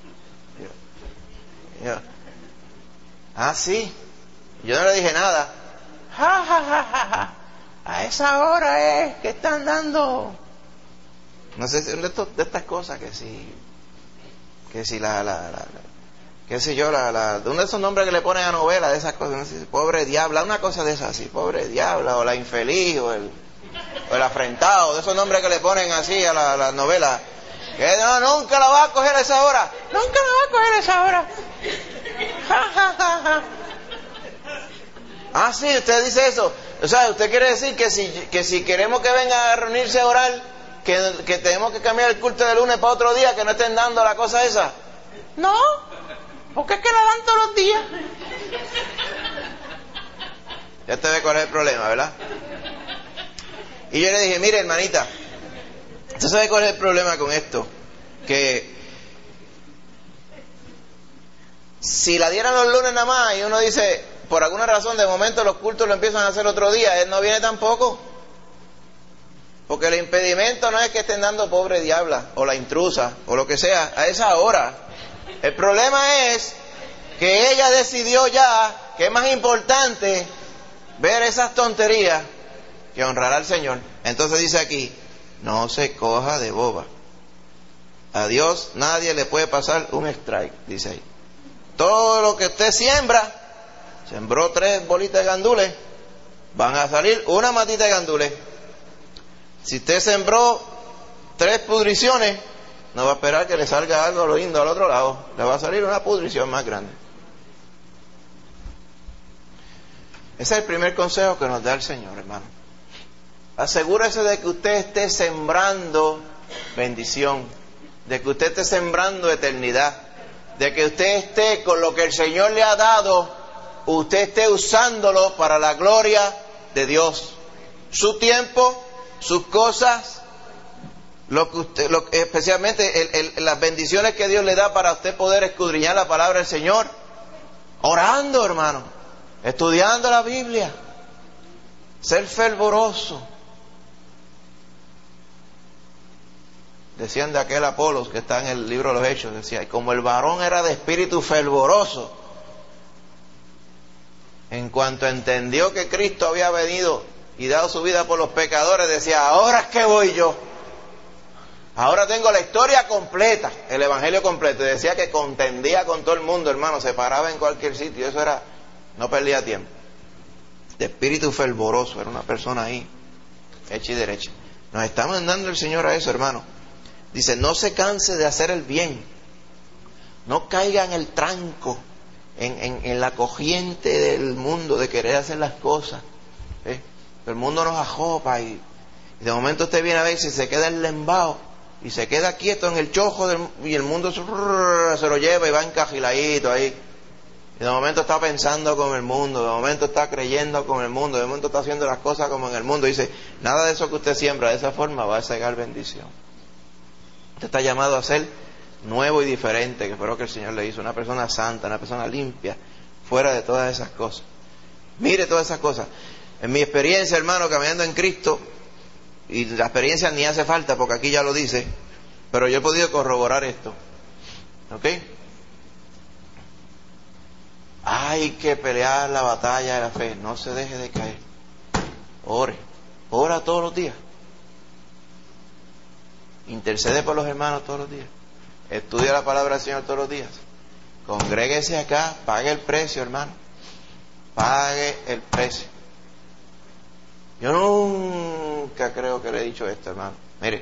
Sí. Yo no le dije nada. Ja, ja, ja, ja, ja. A esa hora es que están dando, no sé, de estas cosas que si qué sé yo, uno de esos nombres que le ponen a novela, de esas cosas, no sé, pobre diabla, una cosa de esas así, pobre diabla, o la infeliz, o el afrentado, de esos nombres que le ponen así a la novela, que no, nunca la va a coger a esa hora, nunca la va a coger a esa hora. Ja, ja, ja, ja. Sí, usted dice eso. O sea, usted quiere decir que si queremos que vengan a reunirse a orar, que tenemos que cambiar el culto de lunes para otro día, que no estén dando la cosa esa. No, porque es que la dan todos los días. Ya te ve cuál es el problema, ¿verdad? Y yo le dije, mire, hermanita, ¿usted sabe cuál es el problema con esto? Que si la dieran los lunes nada más y uno dice, por alguna razón de momento los cultos lo empiezan a hacer otro día, él no viene tampoco. Porque el impedimento no es que estén dando pobre diabla o la intrusa o lo que sea a esa hora. El problema es que ella decidió ya que es más importante ver esas tonterías que honrar al Señor. Entonces dice aquí, no se coja de boba. A Dios nadie le puede pasar un strike, dice ahí. Todo lo que usted siembra, sembró 3 bolitas de gandules, van a salir una matita de gandules. Si usted sembró 3 pudriciones, no va a esperar que le salga algo lindo al otro lado, le va a salir una pudrición más grande. Ese es el primer consejo que nos da el Señor, hermano. Asegúrese de que usted esté sembrando bendición, de que usted esté sembrando eternidad, de que usted esté con lo que el Señor le ha dado, usted esté usándolo para la gloria de Dios. Su tiempo, sus cosas, especialmente las bendiciones que Dios le da para usted poder escudriñar la palabra del Señor. Orando, hermano, estudiando la Biblia, ser fervoroso. Decían de aquel Apolos que está en el libro de los Hechos, decía, y como el varón era de espíritu fervoroso, en cuanto entendió que Cristo había venido y dado su vida por los pecadores, decía, ahora es que voy yo. Ahora tengo la historia completa, el evangelio completo. Y decía que contendía con todo el mundo, hermano, se paraba en cualquier sitio, eso era, no perdía tiempo. De espíritu fervoroso, era una persona ahí, hecha y derecha. Nos está mandando el Señor a eso, hermano. Dice, no se canse de hacer el bien, no caiga en el tranco, en la corriente del mundo de querer hacer las cosas. El mundo nos ajopa y de momento usted viene a ver si se queda enlembado y se queda quieto en el chojo y el mundo se lo lleva y va encajiladito ahí. Y de momento está pensando como el mundo, de momento está creyendo como el mundo, de momento está haciendo las cosas como en el mundo. Dice, nada de eso que usted siembra de esa forma va a cegar bendición. Usted está llamado a ser nuevo y diferente, que espero que el Señor le hizo, una persona santa, una persona limpia, fuera de todas esas cosas. Mire todas esas cosas. En mi experiencia, hermano, caminando en Cristo, y la experiencia ni hace falta porque aquí ya lo dice, pero yo he podido corroborar esto. ¿Ok? Hay que pelear la batalla de la fe, no se deje de caer. Ora todos los días. Intercede por los hermanos todos los días. Estudia la palabra del Señor todos los días. Congréguese acá, pague el precio, hermano. Pague el precio. Yo nunca creo que le he dicho esto, hermano. Mire,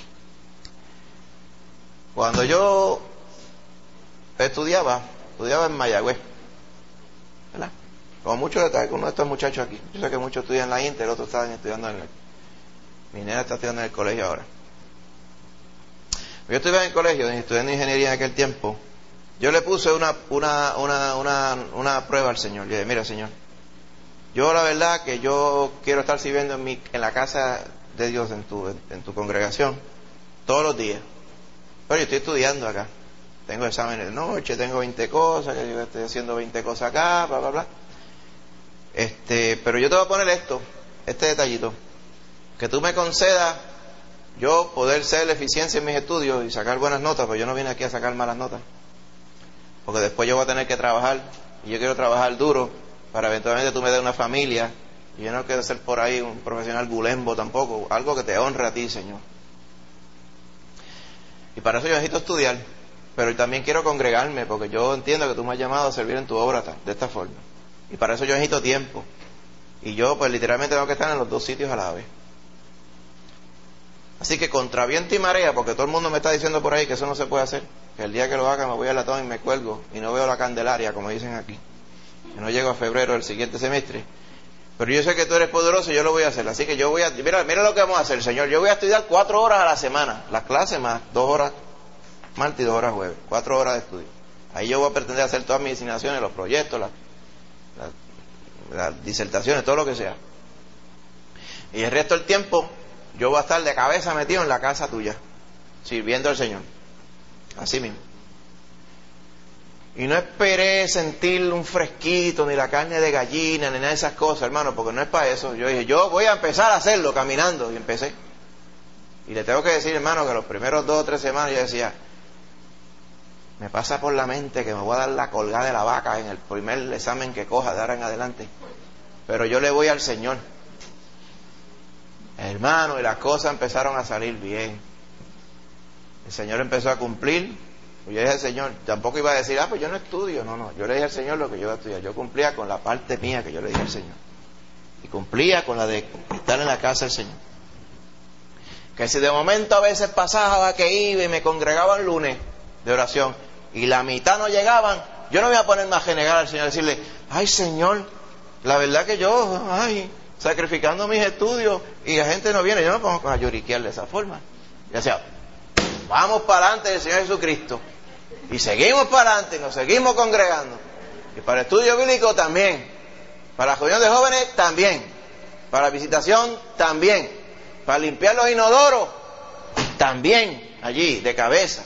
cuando yo estudiaba en Mayagüez, ¿verdad? Como muchos de uno de estos muchachos aquí. Yo sé que muchos estudian en la Inter, otros estaban estudiando mi nena está estudiando en el colegio ahora. Yo estuve en el colegio, estudiando ingeniería en aquel tiempo. Yo le puse una prueba al Señor. Yo dije, mira, Señor, yo la verdad que yo quiero estar sirviendo en la casa de Dios, en tu congregación, todos los días. Pero yo estoy estudiando acá. Tengo exámenes de noche, tengo 20 cosas, que yo estoy haciendo 20 cosas acá, bla, bla, bla. Pero yo te voy a poner este detallito. Que tú me concedas yo poder ser la eficiencia en mis estudios y sacar buenas notas, pues yo no vine aquí a sacar malas notas. Porque después yo voy a tener que trabajar, y yo quiero trabajar duro, para eventualmente tú me des una familia, y yo no quiero ser por ahí un profesional bulembo tampoco, algo que te honre a ti, Señor. Y para eso yo necesito estudiar, pero también quiero congregarme, porque yo entiendo que tú me has llamado a servir en tu obra de esta forma. Y para eso yo necesito tiempo. Y yo pues literalmente tengo que estar en los dos sitios a la vez. Así que contra viento y marea, porque todo el mundo me está diciendo por ahí que eso no se puede hacer, que el día que lo haga me voy al latón y me cuelgo y no veo la Candelaria, como dicen aquí, que no llego a febrero del siguiente semestre. Pero yo sé que tú eres poderoso y yo lo voy a hacer. Así que yo voy a... Mira lo que vamos a hacer, Señor. Yo voy a estudiar 4 horas a la semana, las clases más 2 horas martes y 2 horas jueves, 4 horas de estudio. Ahí yo voy a pretender hacer todas mis asignaciones, los proyectos, las disertaciones, todo lo que sea. Y el resto del tiempo yo voy a estar de cabeza metido en la casa tuya, sirviendo al Señor. Así mismo. Y no esperé sentir un fresquito, ni la carne de gallina, ni nada de esas cosas, hermano, porque no es para eso. Yo dije, yo voy a empezar a hacerlo caminando, y empecé. Y le tengo que decir, hermano, que los primeros 2 o 3 semanas yo decía, me pasa por la mente que me voy a dar la colgada de la vaca en el primer examen que coja de ahora en adelante. Pero yo le voy al Señor. Hermano, y las cosas empezaron a salir bien. El Señor empezó a cumplir. Yo le dije al Señor, tampoco iba a decir, pues yo no estudio. No, yo le dije al Señor lo que yo iba a estudiar. Yo cumplía con la parte mía que yo le dije al Señor. Y cumplía con la de estar en la casa del Señor. Que si de momento a veces pasaba que iba y me congregaba el lunes de oración y la mitad no llegaban, yo no me iba a ponerme a renegar al Señor y decirle, ay Señor, la verdad que yo, sacrificando mis estudios y la gente no viene, yo no pongo a lloriquear de esa forma. Y decía, vamos para adelante del Señor Jesucristo. Y seguimos para adelante, y nos seguimos congregando. Y para el estudio bíblico también. Para la reunión de jóvenes también. Para la visitación también. Para limpiar los inodoros también. Allí, de cabeza.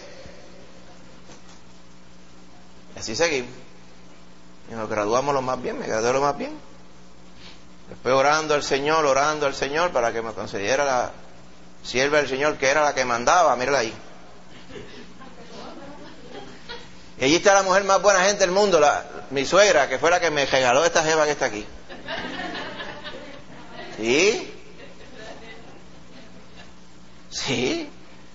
Y así seguimos. Y nos graduamos lo más bien, me gradué lo más bien. Después orando al Señor para que me concediera la sierva del Señor, que era la que mandaba, mírala ahí. Y allí está la mujer más buena gente del mundo, mi suegra, que fue la que me regaló esta jeva que está aquí. ¿Sí? ¿Sí?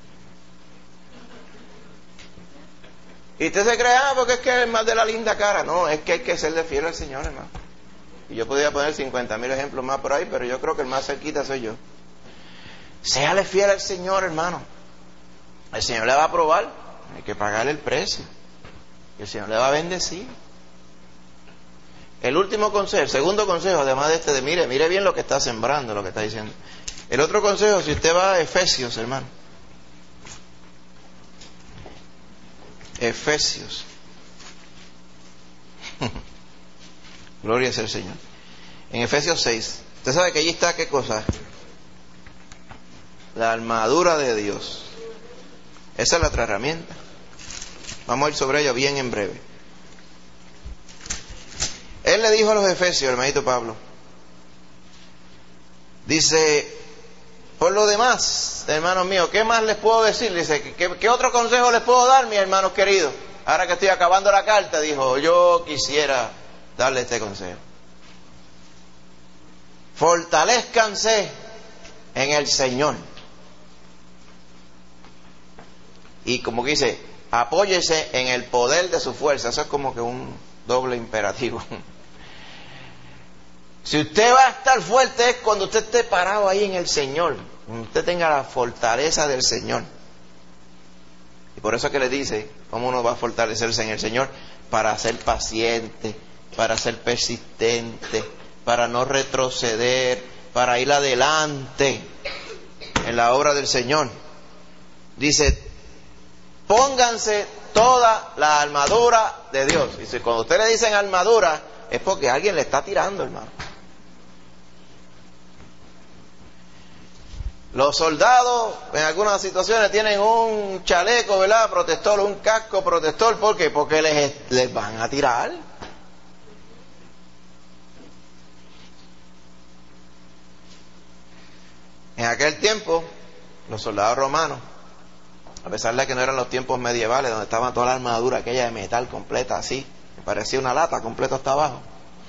Y usted se cree, porque es que es más de la linda cara. No, es que hay que serle fiel al Señor, hermano. Y yo podría poner 50,000 ejemplos más por ahí, pero yo creo que el más cerquita soy yo. Séale fiel al Señor, hermano. El Señor le va a aprobar. Hay que pagarle el precio. Y el Señor le va a bendecir. El último consejo, el segundo consejo, además de este, de mire bien lo que está sembrando, lo que está diciendo. El otro consejo, si usted va a Efesios, hermano. Efesios. Gloria sea el Señor. En Efesios 6. Usted sabe que allí está, ¿qué cosa? La armadura de Dios. Esa es la otra herramienta. Vamos a ir sobre ello bien en breve. Él le dijo a los Efesios, hermanito Pablo, dice, por lo demás, hermanos míos, ¿qué más les puedo decir? Dice, ¿qué otro consejo les puedo dar, mis hermanos queridos? Ahora que estoy acabando la carta, dijo, yo quisiera darle este consejo. Fortalezcanse en el Señor. Y como que dice, apóyese en el poder de su fuerza. Eso es como que un doble imperativo. Si usted va a estar fuerte es cuando usted esté parado ahí en el Señor, cuando usted tenga la fortaleza del Señor. Y por eso es que le dice cómo uno va a fortalecerse en el Señor, para ser paciente, para ser persistente, para no retroceder, para ir adelante en la obra del Señor. Dice, pónganse toda la armadura de Dios. Y si cuando usted le dicen armadura, es porque alguien le está tirando, hermano. Los soldados en algunas situaciones tienen un chaleco, ¿verdad?, protector, un casco protector. ¿Por qué? Porque les van a tirar. En aquel tiempo, los soldados romanos, a pesar de que no eran los tiempos medievales, donde estaba toda la armadura aquella de metal completa así, que parecía una lata completa hasta abajo,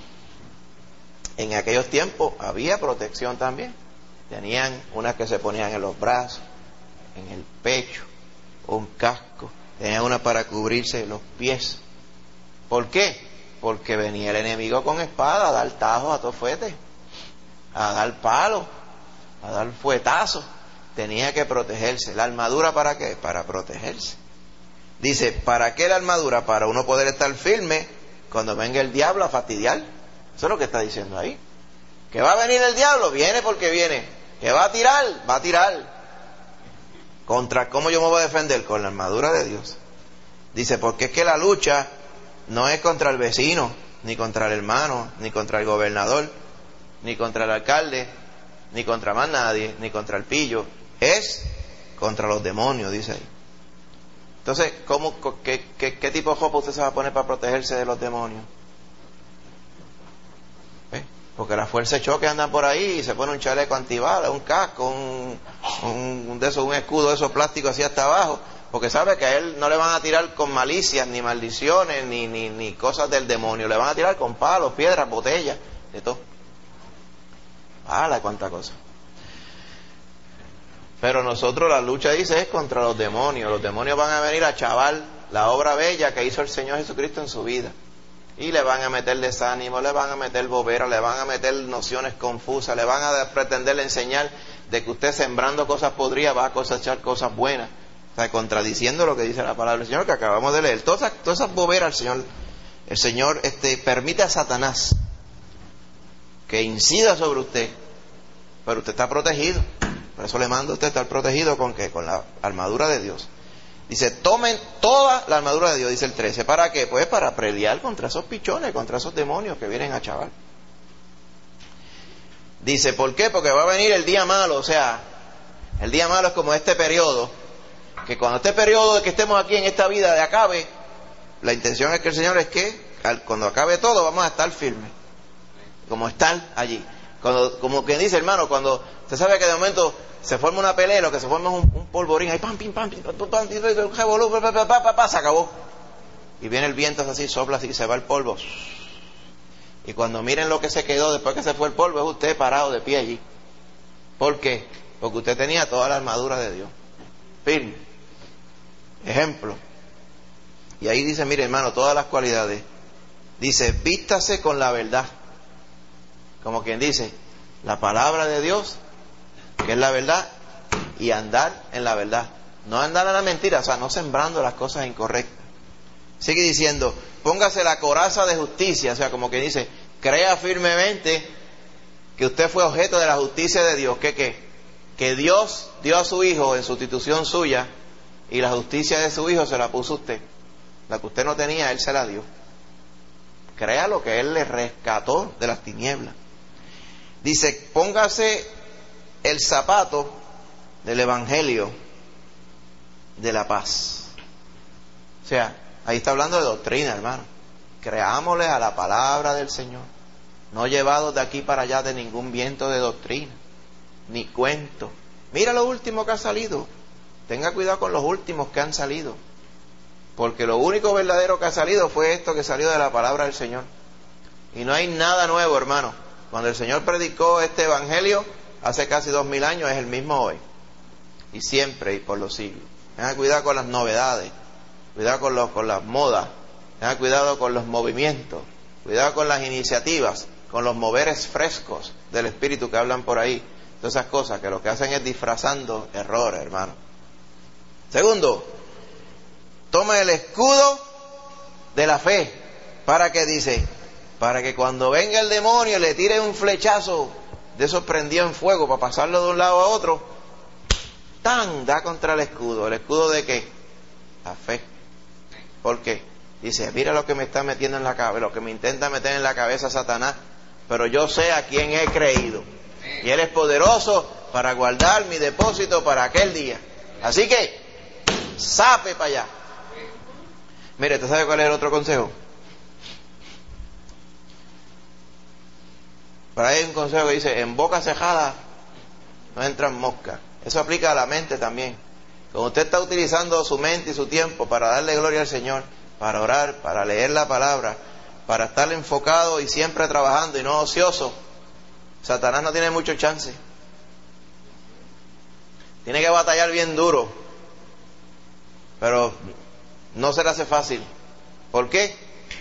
en aquellos tiempos había protección también. Tenían unas que se ponían en los brazos, en el pecho, un casco, tenían una para cubrirse los pies. ¿Por qué? Porque venía el enemigo con espada a dar tajos a tofuete, a dar palos, a dar fuetazos. Tenía que protegerse. ¿La armadura para qué? Para protegerse. Dice, ¿para qué la armadura? Para uno poder estar firme cuando venga el diablo a fastidiar. Eso es lo que está diciendo ahí. Que va a venir el diablo, viene porque viene. Que va a tirar, va a tirar. ¿Contra cómo yo me voy a defender? Con la armadura de Dios. Dice, porque es que la lucha no es contra el vecino, ni contra el hermano, ni contra el gobernador, ni contra el alcalde, ni contra más nadie, ni contra el pillo. Es contra los demonios, dice ahí. Entonces, ¿qué tipo de ropa usted se va a poner para protegerse de los demonios? Porque las fuerzas de choque andan por ahí y se pone un chaleco antibalas, un casco, un escudo de esos plásticos así hasta abajo, porque sabe que a él no le van a tirar con malicias, ni maldiciones, ni cosas del demonio. Le van a tirar con palos, piedras, botellas, de todo. ¡Hala, cuánta cosa! Pero nosotros, la lucha, dice, es contra los demonios. Los demonios van a venir a chavar la obra bella que hizo el Señor Jesucristo en su vida. Y le van a meter desánimo, le van a meter bobera, le van a meter nociones confusas, le van a pretender enseñar de que usted sembrando cosas podridas va a cosechar cosas buenas. O sea, contradiciendo lo que dice la palabra del Señor que acabamos de leer. Todas esas boberas el Señor permite a Satanás que incida sobre usted, pero usted está protegido. Por eso le mando a usted estar protegido ¿con qué? Con la armadura de Dios. Dice, tomen toda la armadura de Dios, dice el 13. ¿Para qué? Pues para pelear contra esos pichones, contra esos demonios que vienen a chaval. Dice, ¿por qué? Porque va a venir el día malo. O sea, el día malo es como este periodo, que cuando este periodo de que estemos aquí en esta vida de acabe, la intención es que el Señor es que cuando acabe todo vamos a estar firmes, como estar allí. Como quien dice, hermano, cuando usted sabe que de momento se forma una pelea, lo que se forma es un polvorín, ahí pam, pim, pam, pim, pam, pam, se acabó. Y viene el viento así, sopla así, se va el polvo. Y cuando miren lo que se quedó después que se fue el polvo, es usted parado de pie allí. ¿Por qué? Porque usted tenía toda la armadura de Dios. Firme. Ejemplo. Y ahí dice, mire hermano, todas las cualidades. Dice, vístase con la verdad. Como quien dice, la palabra de Dios, que es la verdad, y andar en la verdad. No andar en la mentira, o sea, no sembrando las cosas incorrectas. Sigue diciendo, póngase la coraza de justicia, o sea, como que dice, crea firmemente que usted fue objeto de la justicia de Dios. Que Dios dio a su Hijo en sustitución suya, y la justicia de su Hijo se la puso usted. La que usted no tenía, Él se la dio. Crea lo que Él le rescató de las tinieblas. Dice, póngase el zapato del Evangelio de la paz. O sea, ahí está hablando de doctrina, hermano. Creámosle a la palabra del Señor, no llevados de aquí para allá de ningún viento de doctrina, ni cuento. Mira lo último que ha salido. Tenga cuidado con los últimos que han salido, porque lo único verdadero que ha salido fue esto que salió de la palabra del Señor. Y no hay nada nuevo, hermano. Cuando el Señor predicó este Evangelio hace casi 2000 años, es el mismo hoy, y siempre y por los siglos. Tenga cuidado con las novedades, cuidado con las modas, tenga cuidado con los movimientos, cuidado con las iniciativas, con los moveres frescos del Espíritu que hablan por ahí. Todas esas cosas que lo que hacen es disfrazando errores, hermano. Segundo, toma el escudo de la fe. ¿Para qué dice? Para que cuando venga el demonio le tire un flechazo de esos prendidos en fuego para pasarlo de un lado a otro, ¡tan! Da contra el escudo. ¿El escudo de qué? La fe. ¿Por qué? Dice, mira lo que me está metiendo en la cabeza, lo que me intenta meter en la cabeza Satanás, pero yo sé a quién he creído. Y Él es poderoso para guardar mi depósito para aquel día. Así que, sape para allá. Mire, ¿usted sabe cuál es el otro consejo? Por ahí hay un consejo que dice, en boca cejada no entran moscas. Eso aplica a la mente también. Como usted está utilizando su mente y su tiempo para darle gloria al Señor, para orar, para leer la palabra, para estar enfocado y siempre trabajando y no ocioso, Satanás no tiene mucho chance. Tiene que batallar bien duro, pero no se le hace fácil. ¿Por qué?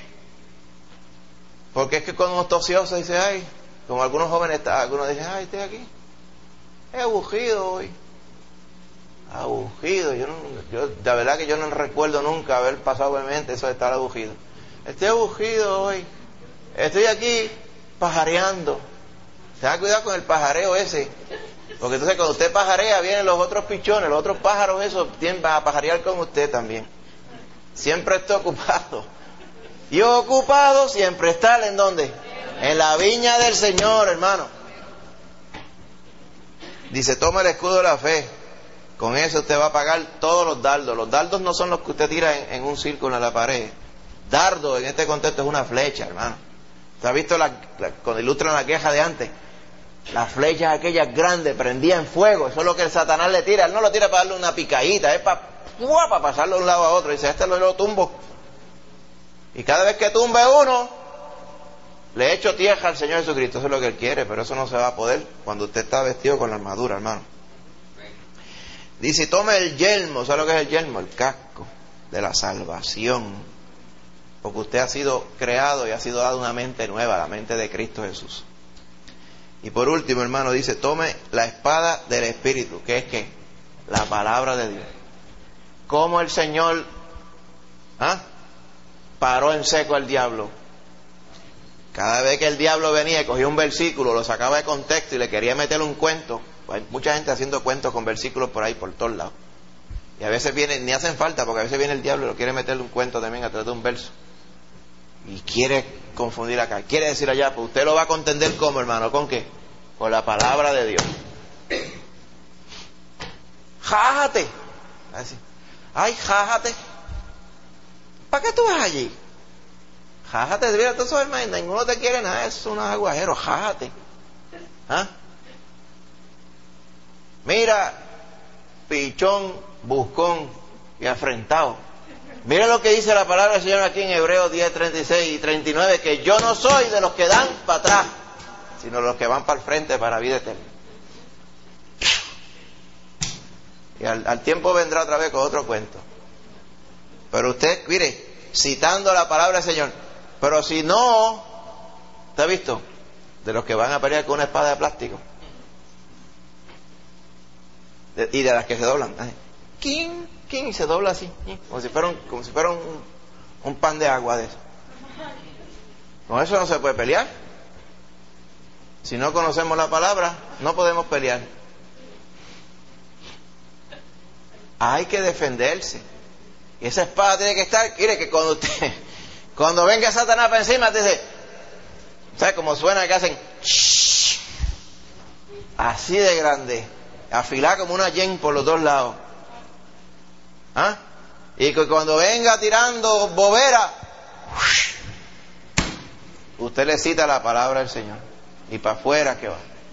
Porque es que cuando uno está ocioso dice, ay, como algunos jóvenes, algunos dicen, ay, estoy aquí, es aburrido hoy. Aburrido, la verdad que yo no recuerdo nunca haber pasado por mi mente eso de estar aburrido. Estoy aburrido hoy, estoy aquí pajareando. Tenga cuidado con el pajareo ese, porque entonces cuando usted pajarea vienen los otros pichones, los otros pájaros esos van a pajarear con usted también. Siempre estoy ocupado, y ocupado siempre estar ¿en dónde? En la viña del Señor, hermano. Dice, toma el escudo de la fe. Con eso usted va a pagar todos los dardos. Los dardos no son los que usted tira en un círculo en la pared. Dardo en este contexto es una flecha, hermano. ¿Usted ha visto cuando ilustran la queja de antes? Las flechas aquellas grandes prendían fuego. Eso es lo que el Satanás le tira. Él no lo tira para darle una picadita, es para pasarlo de un lado a otro. Dice, este lo tumbo. Y cada vez que tumbe uno, le echo tierra al Señor Jesucristo. Eso es lo que Él quiere, pero eso no se va a poder cuando usted está vestido con la armadura, hermano. Dice, tome el yelmo. ¿Sabe lo que es el yelmo? El casco de la salvación. Porque usted ha sido creado y ha sido dado una mente nueva, la mente de Cristo Jesús. Y por último, hermano, dice, tome la espada del Espíritu. ¿Qué es qué? La palabra de Dios. ¿Cómo el Señor paró en seco al diablo? Cada vez que el diablo venía y cogía un versículo, lo sacaba de contexto y le quería meter un cuento. Hay mucha gente haciendo cuentos con versículos por ahí, por todos lados. Y a veces viene, ni hacen falta, porque a veces viene el diablo y lo quiere meterle un cuento también a través de un verso. Y quiere confundir acá, quiere decir allá, pues usted lo va a contender ¿cómo, hermano? ¿Con qué? Con la palabra de Dios. Jájate. Así. Ay, jájate. ¿Para qué tú vas allí? Jájate, mira, tú sabes, hermano, ninguno te quiere nada, es unos aguajeros, jájate. ¿Ah? Mira, pichón, buscón y afrentado. Mira lo que dice la palabra del Señor aquí en Hebreos 10, 36 y 39, que yo no soy de los que dan para atrás, sino los que van para el frente para vida eterna. Y al tiempo vendrá otra vez con otro cuento. Pero usted, mire, citando la palabra del Señor, pero si no, ¿te ha visto? De los que van a pelear con una espada de plástico. Y de las que se doblan. ¿Quién se dobla así? Como si fuera un pan de agua de eso. Con eso no se puede pelear. Si no conocemos la palabra, no podemos pelear. Hay que defenderse. Y esa espada tiene que estar, mire, que cuando venga Satanás para encima, te dice, ¿sabes cómo suena que hacen? Así de grande, afilada como una yen por los dos lados. ¿Ah? Y que cuando venga tirando bobera, usted le cita la palabra del Señor y para afuera que va.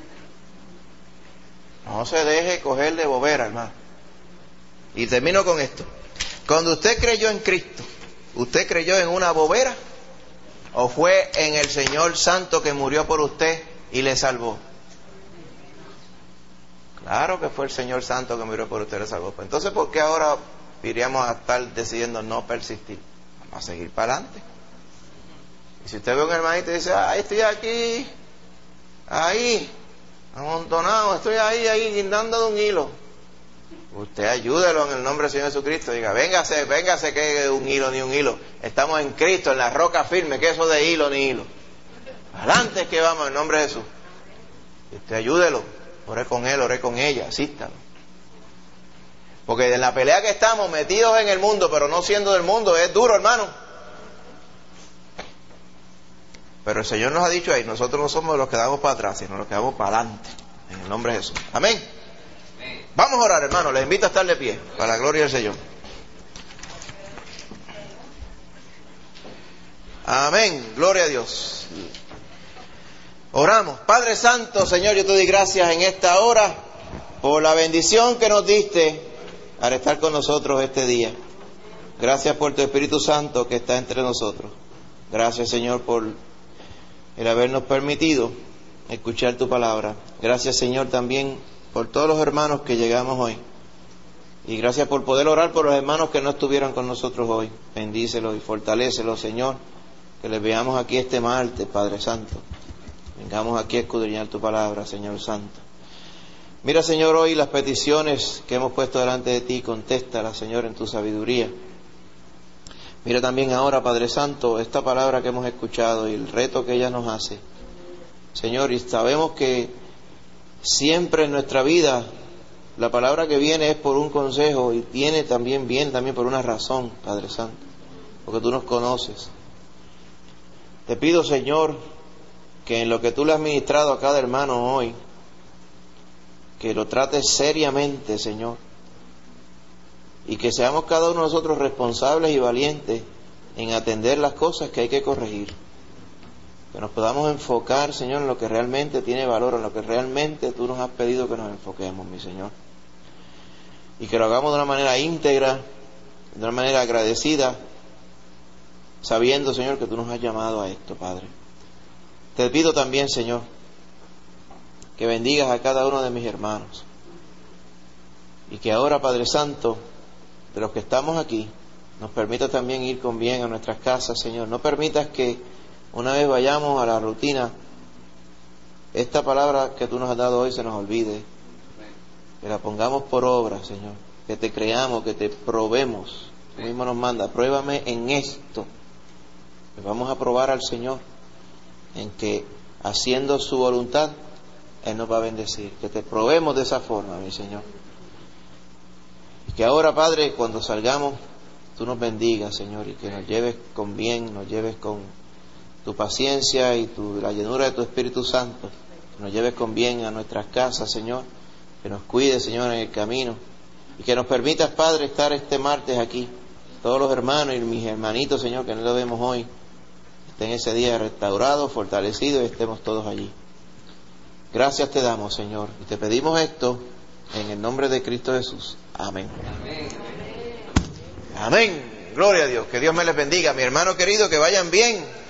No se deje coger de bobera, hermano. Y termino con esto. Cuando usted creyó en Cristo, ¿usted creyó en una bobera? ¿O fue en el Señor Santo que murió por usted y le salvó? Claro que fue el Señor Santo que murió por usted y le salvó. Entonces, ¿por qué ahora iríamos a estar decidiendo no persistir? Vamos a seguir para adelante. Y si usted ve a un hermanito y dice, estoy aquí, ahí, amontonado, estoy ahí, guindando de un hilo. Usted ayúdelo en el nombre del Señor Jesucristo. Diga, véngase, que es un hilo ni un hilo. Estamos en Cristo, en la roca firme, que eso de hilo ni hilo. Adelante es que vamos en el nombre de Jesús. Y usted ayúdelo. Oré con él, oré con ella, asístalo. Porque en la pelea que estamos metidos en el mundo, pero no siendo del mundo, es duro, hermano. Pero el Señor nos ha dicho ahí, nosotros no somos los que damos para atrás, sino los que damos para adelante. En el nombre de Jesús. Amén. Vamos a orar, hermano. Les invito a estar de pie para la gloria del Señor. Amén. Gloria a Dios. Oramos. Padre Santo, Señor, yo te doy gracias en esta hora por la bendición que nos diste al estar con nosotros este día. Gracias por tu Espíritu Santo que está entre nosotros. Gracias, Señor, por el habernos permitido escuchar tu palabra. Gracias, Señor, también por todos los hermanos que llegamos hoy. Y gracias por poder orar por los hermanos que no estuvieron con nosotros hoy. Bendícelos y fortalécelos, Señor. Que les veamos aquí este martes, Padre Santo. Vengamos aquí a escudriñar tu palabra, Señor Santo. Mira, Señor, hoy las peticiones que hemos puesto delante de ti, contéstalas, Señor, en tu sabiduría. Mira también ahora, Padre Santo, esta palabra que hemos escuchado y el reto que ella nos hace. Señor, y sabemos que siempre en nuestra vida la palabra que viene es por un consejo y viene también por una razón, Padre Santo, porque tú nos conoces. Te pido, Señor, que en lo que tú le has ministrado a cada hermano hoy, que lo trates seriamente, Señor, y que seamos cada uno de nosotros responsables y valientes en atender las cosas que hay que corregir. Que nos podamos enfocar, Señor, en lo que realmente tiene valor, en lo que realmente tú nos has pedido que nos enfoquemos, mi Señor. Y que lo hagamos de una manera íntegra, de una manera agradecida, sabiendo, Señor, que tú nos has llamado a esto, Padre. Te pido también, Señor, que bendigas a cada uno de mis hermanos. Y que ahora, Padre Santo, de los que estamos aquí, nos permita también ir con bien a nuestras casas, Señor. No permitas que una vez vayamos a la rutina, esta palabra que tú nos has dado hoy se nos olvide. Que la pongamos por obra, Señor. Que te creamos, que te probemos. Tú mismo nos manda, pruébame en esto. Le vamos a probar al Señor en que haciendo su voluntad, Él nos va a bendecir. Que te probemos de esa forma, mi Señor. Y Que ahora, Padre, cuando salgamos, tú nos bendigas, Señor, y que nos lleves con bien, nos lleves con tu paciencia y la llenura de tu Espíritu Santo. Que nos lleves con bien a nuestras casas, Señor. Que nos cuides, Señor, en el camino. Y que nos permitas, Padre, estar este martes aquí. Todos los hermanos y mis hermanitos, Señor, que no lo vemos hoy, estén ese día restaurados, fortalecidos y estemos todos allí. Gracias te damos, Señor. Y te pedimos esto en el nombre de Cristo Jesús. Amén. Amén. Amén. Gloria a Dios. Que Dios me les bendiga. Mi hermano querido, que vayan bien.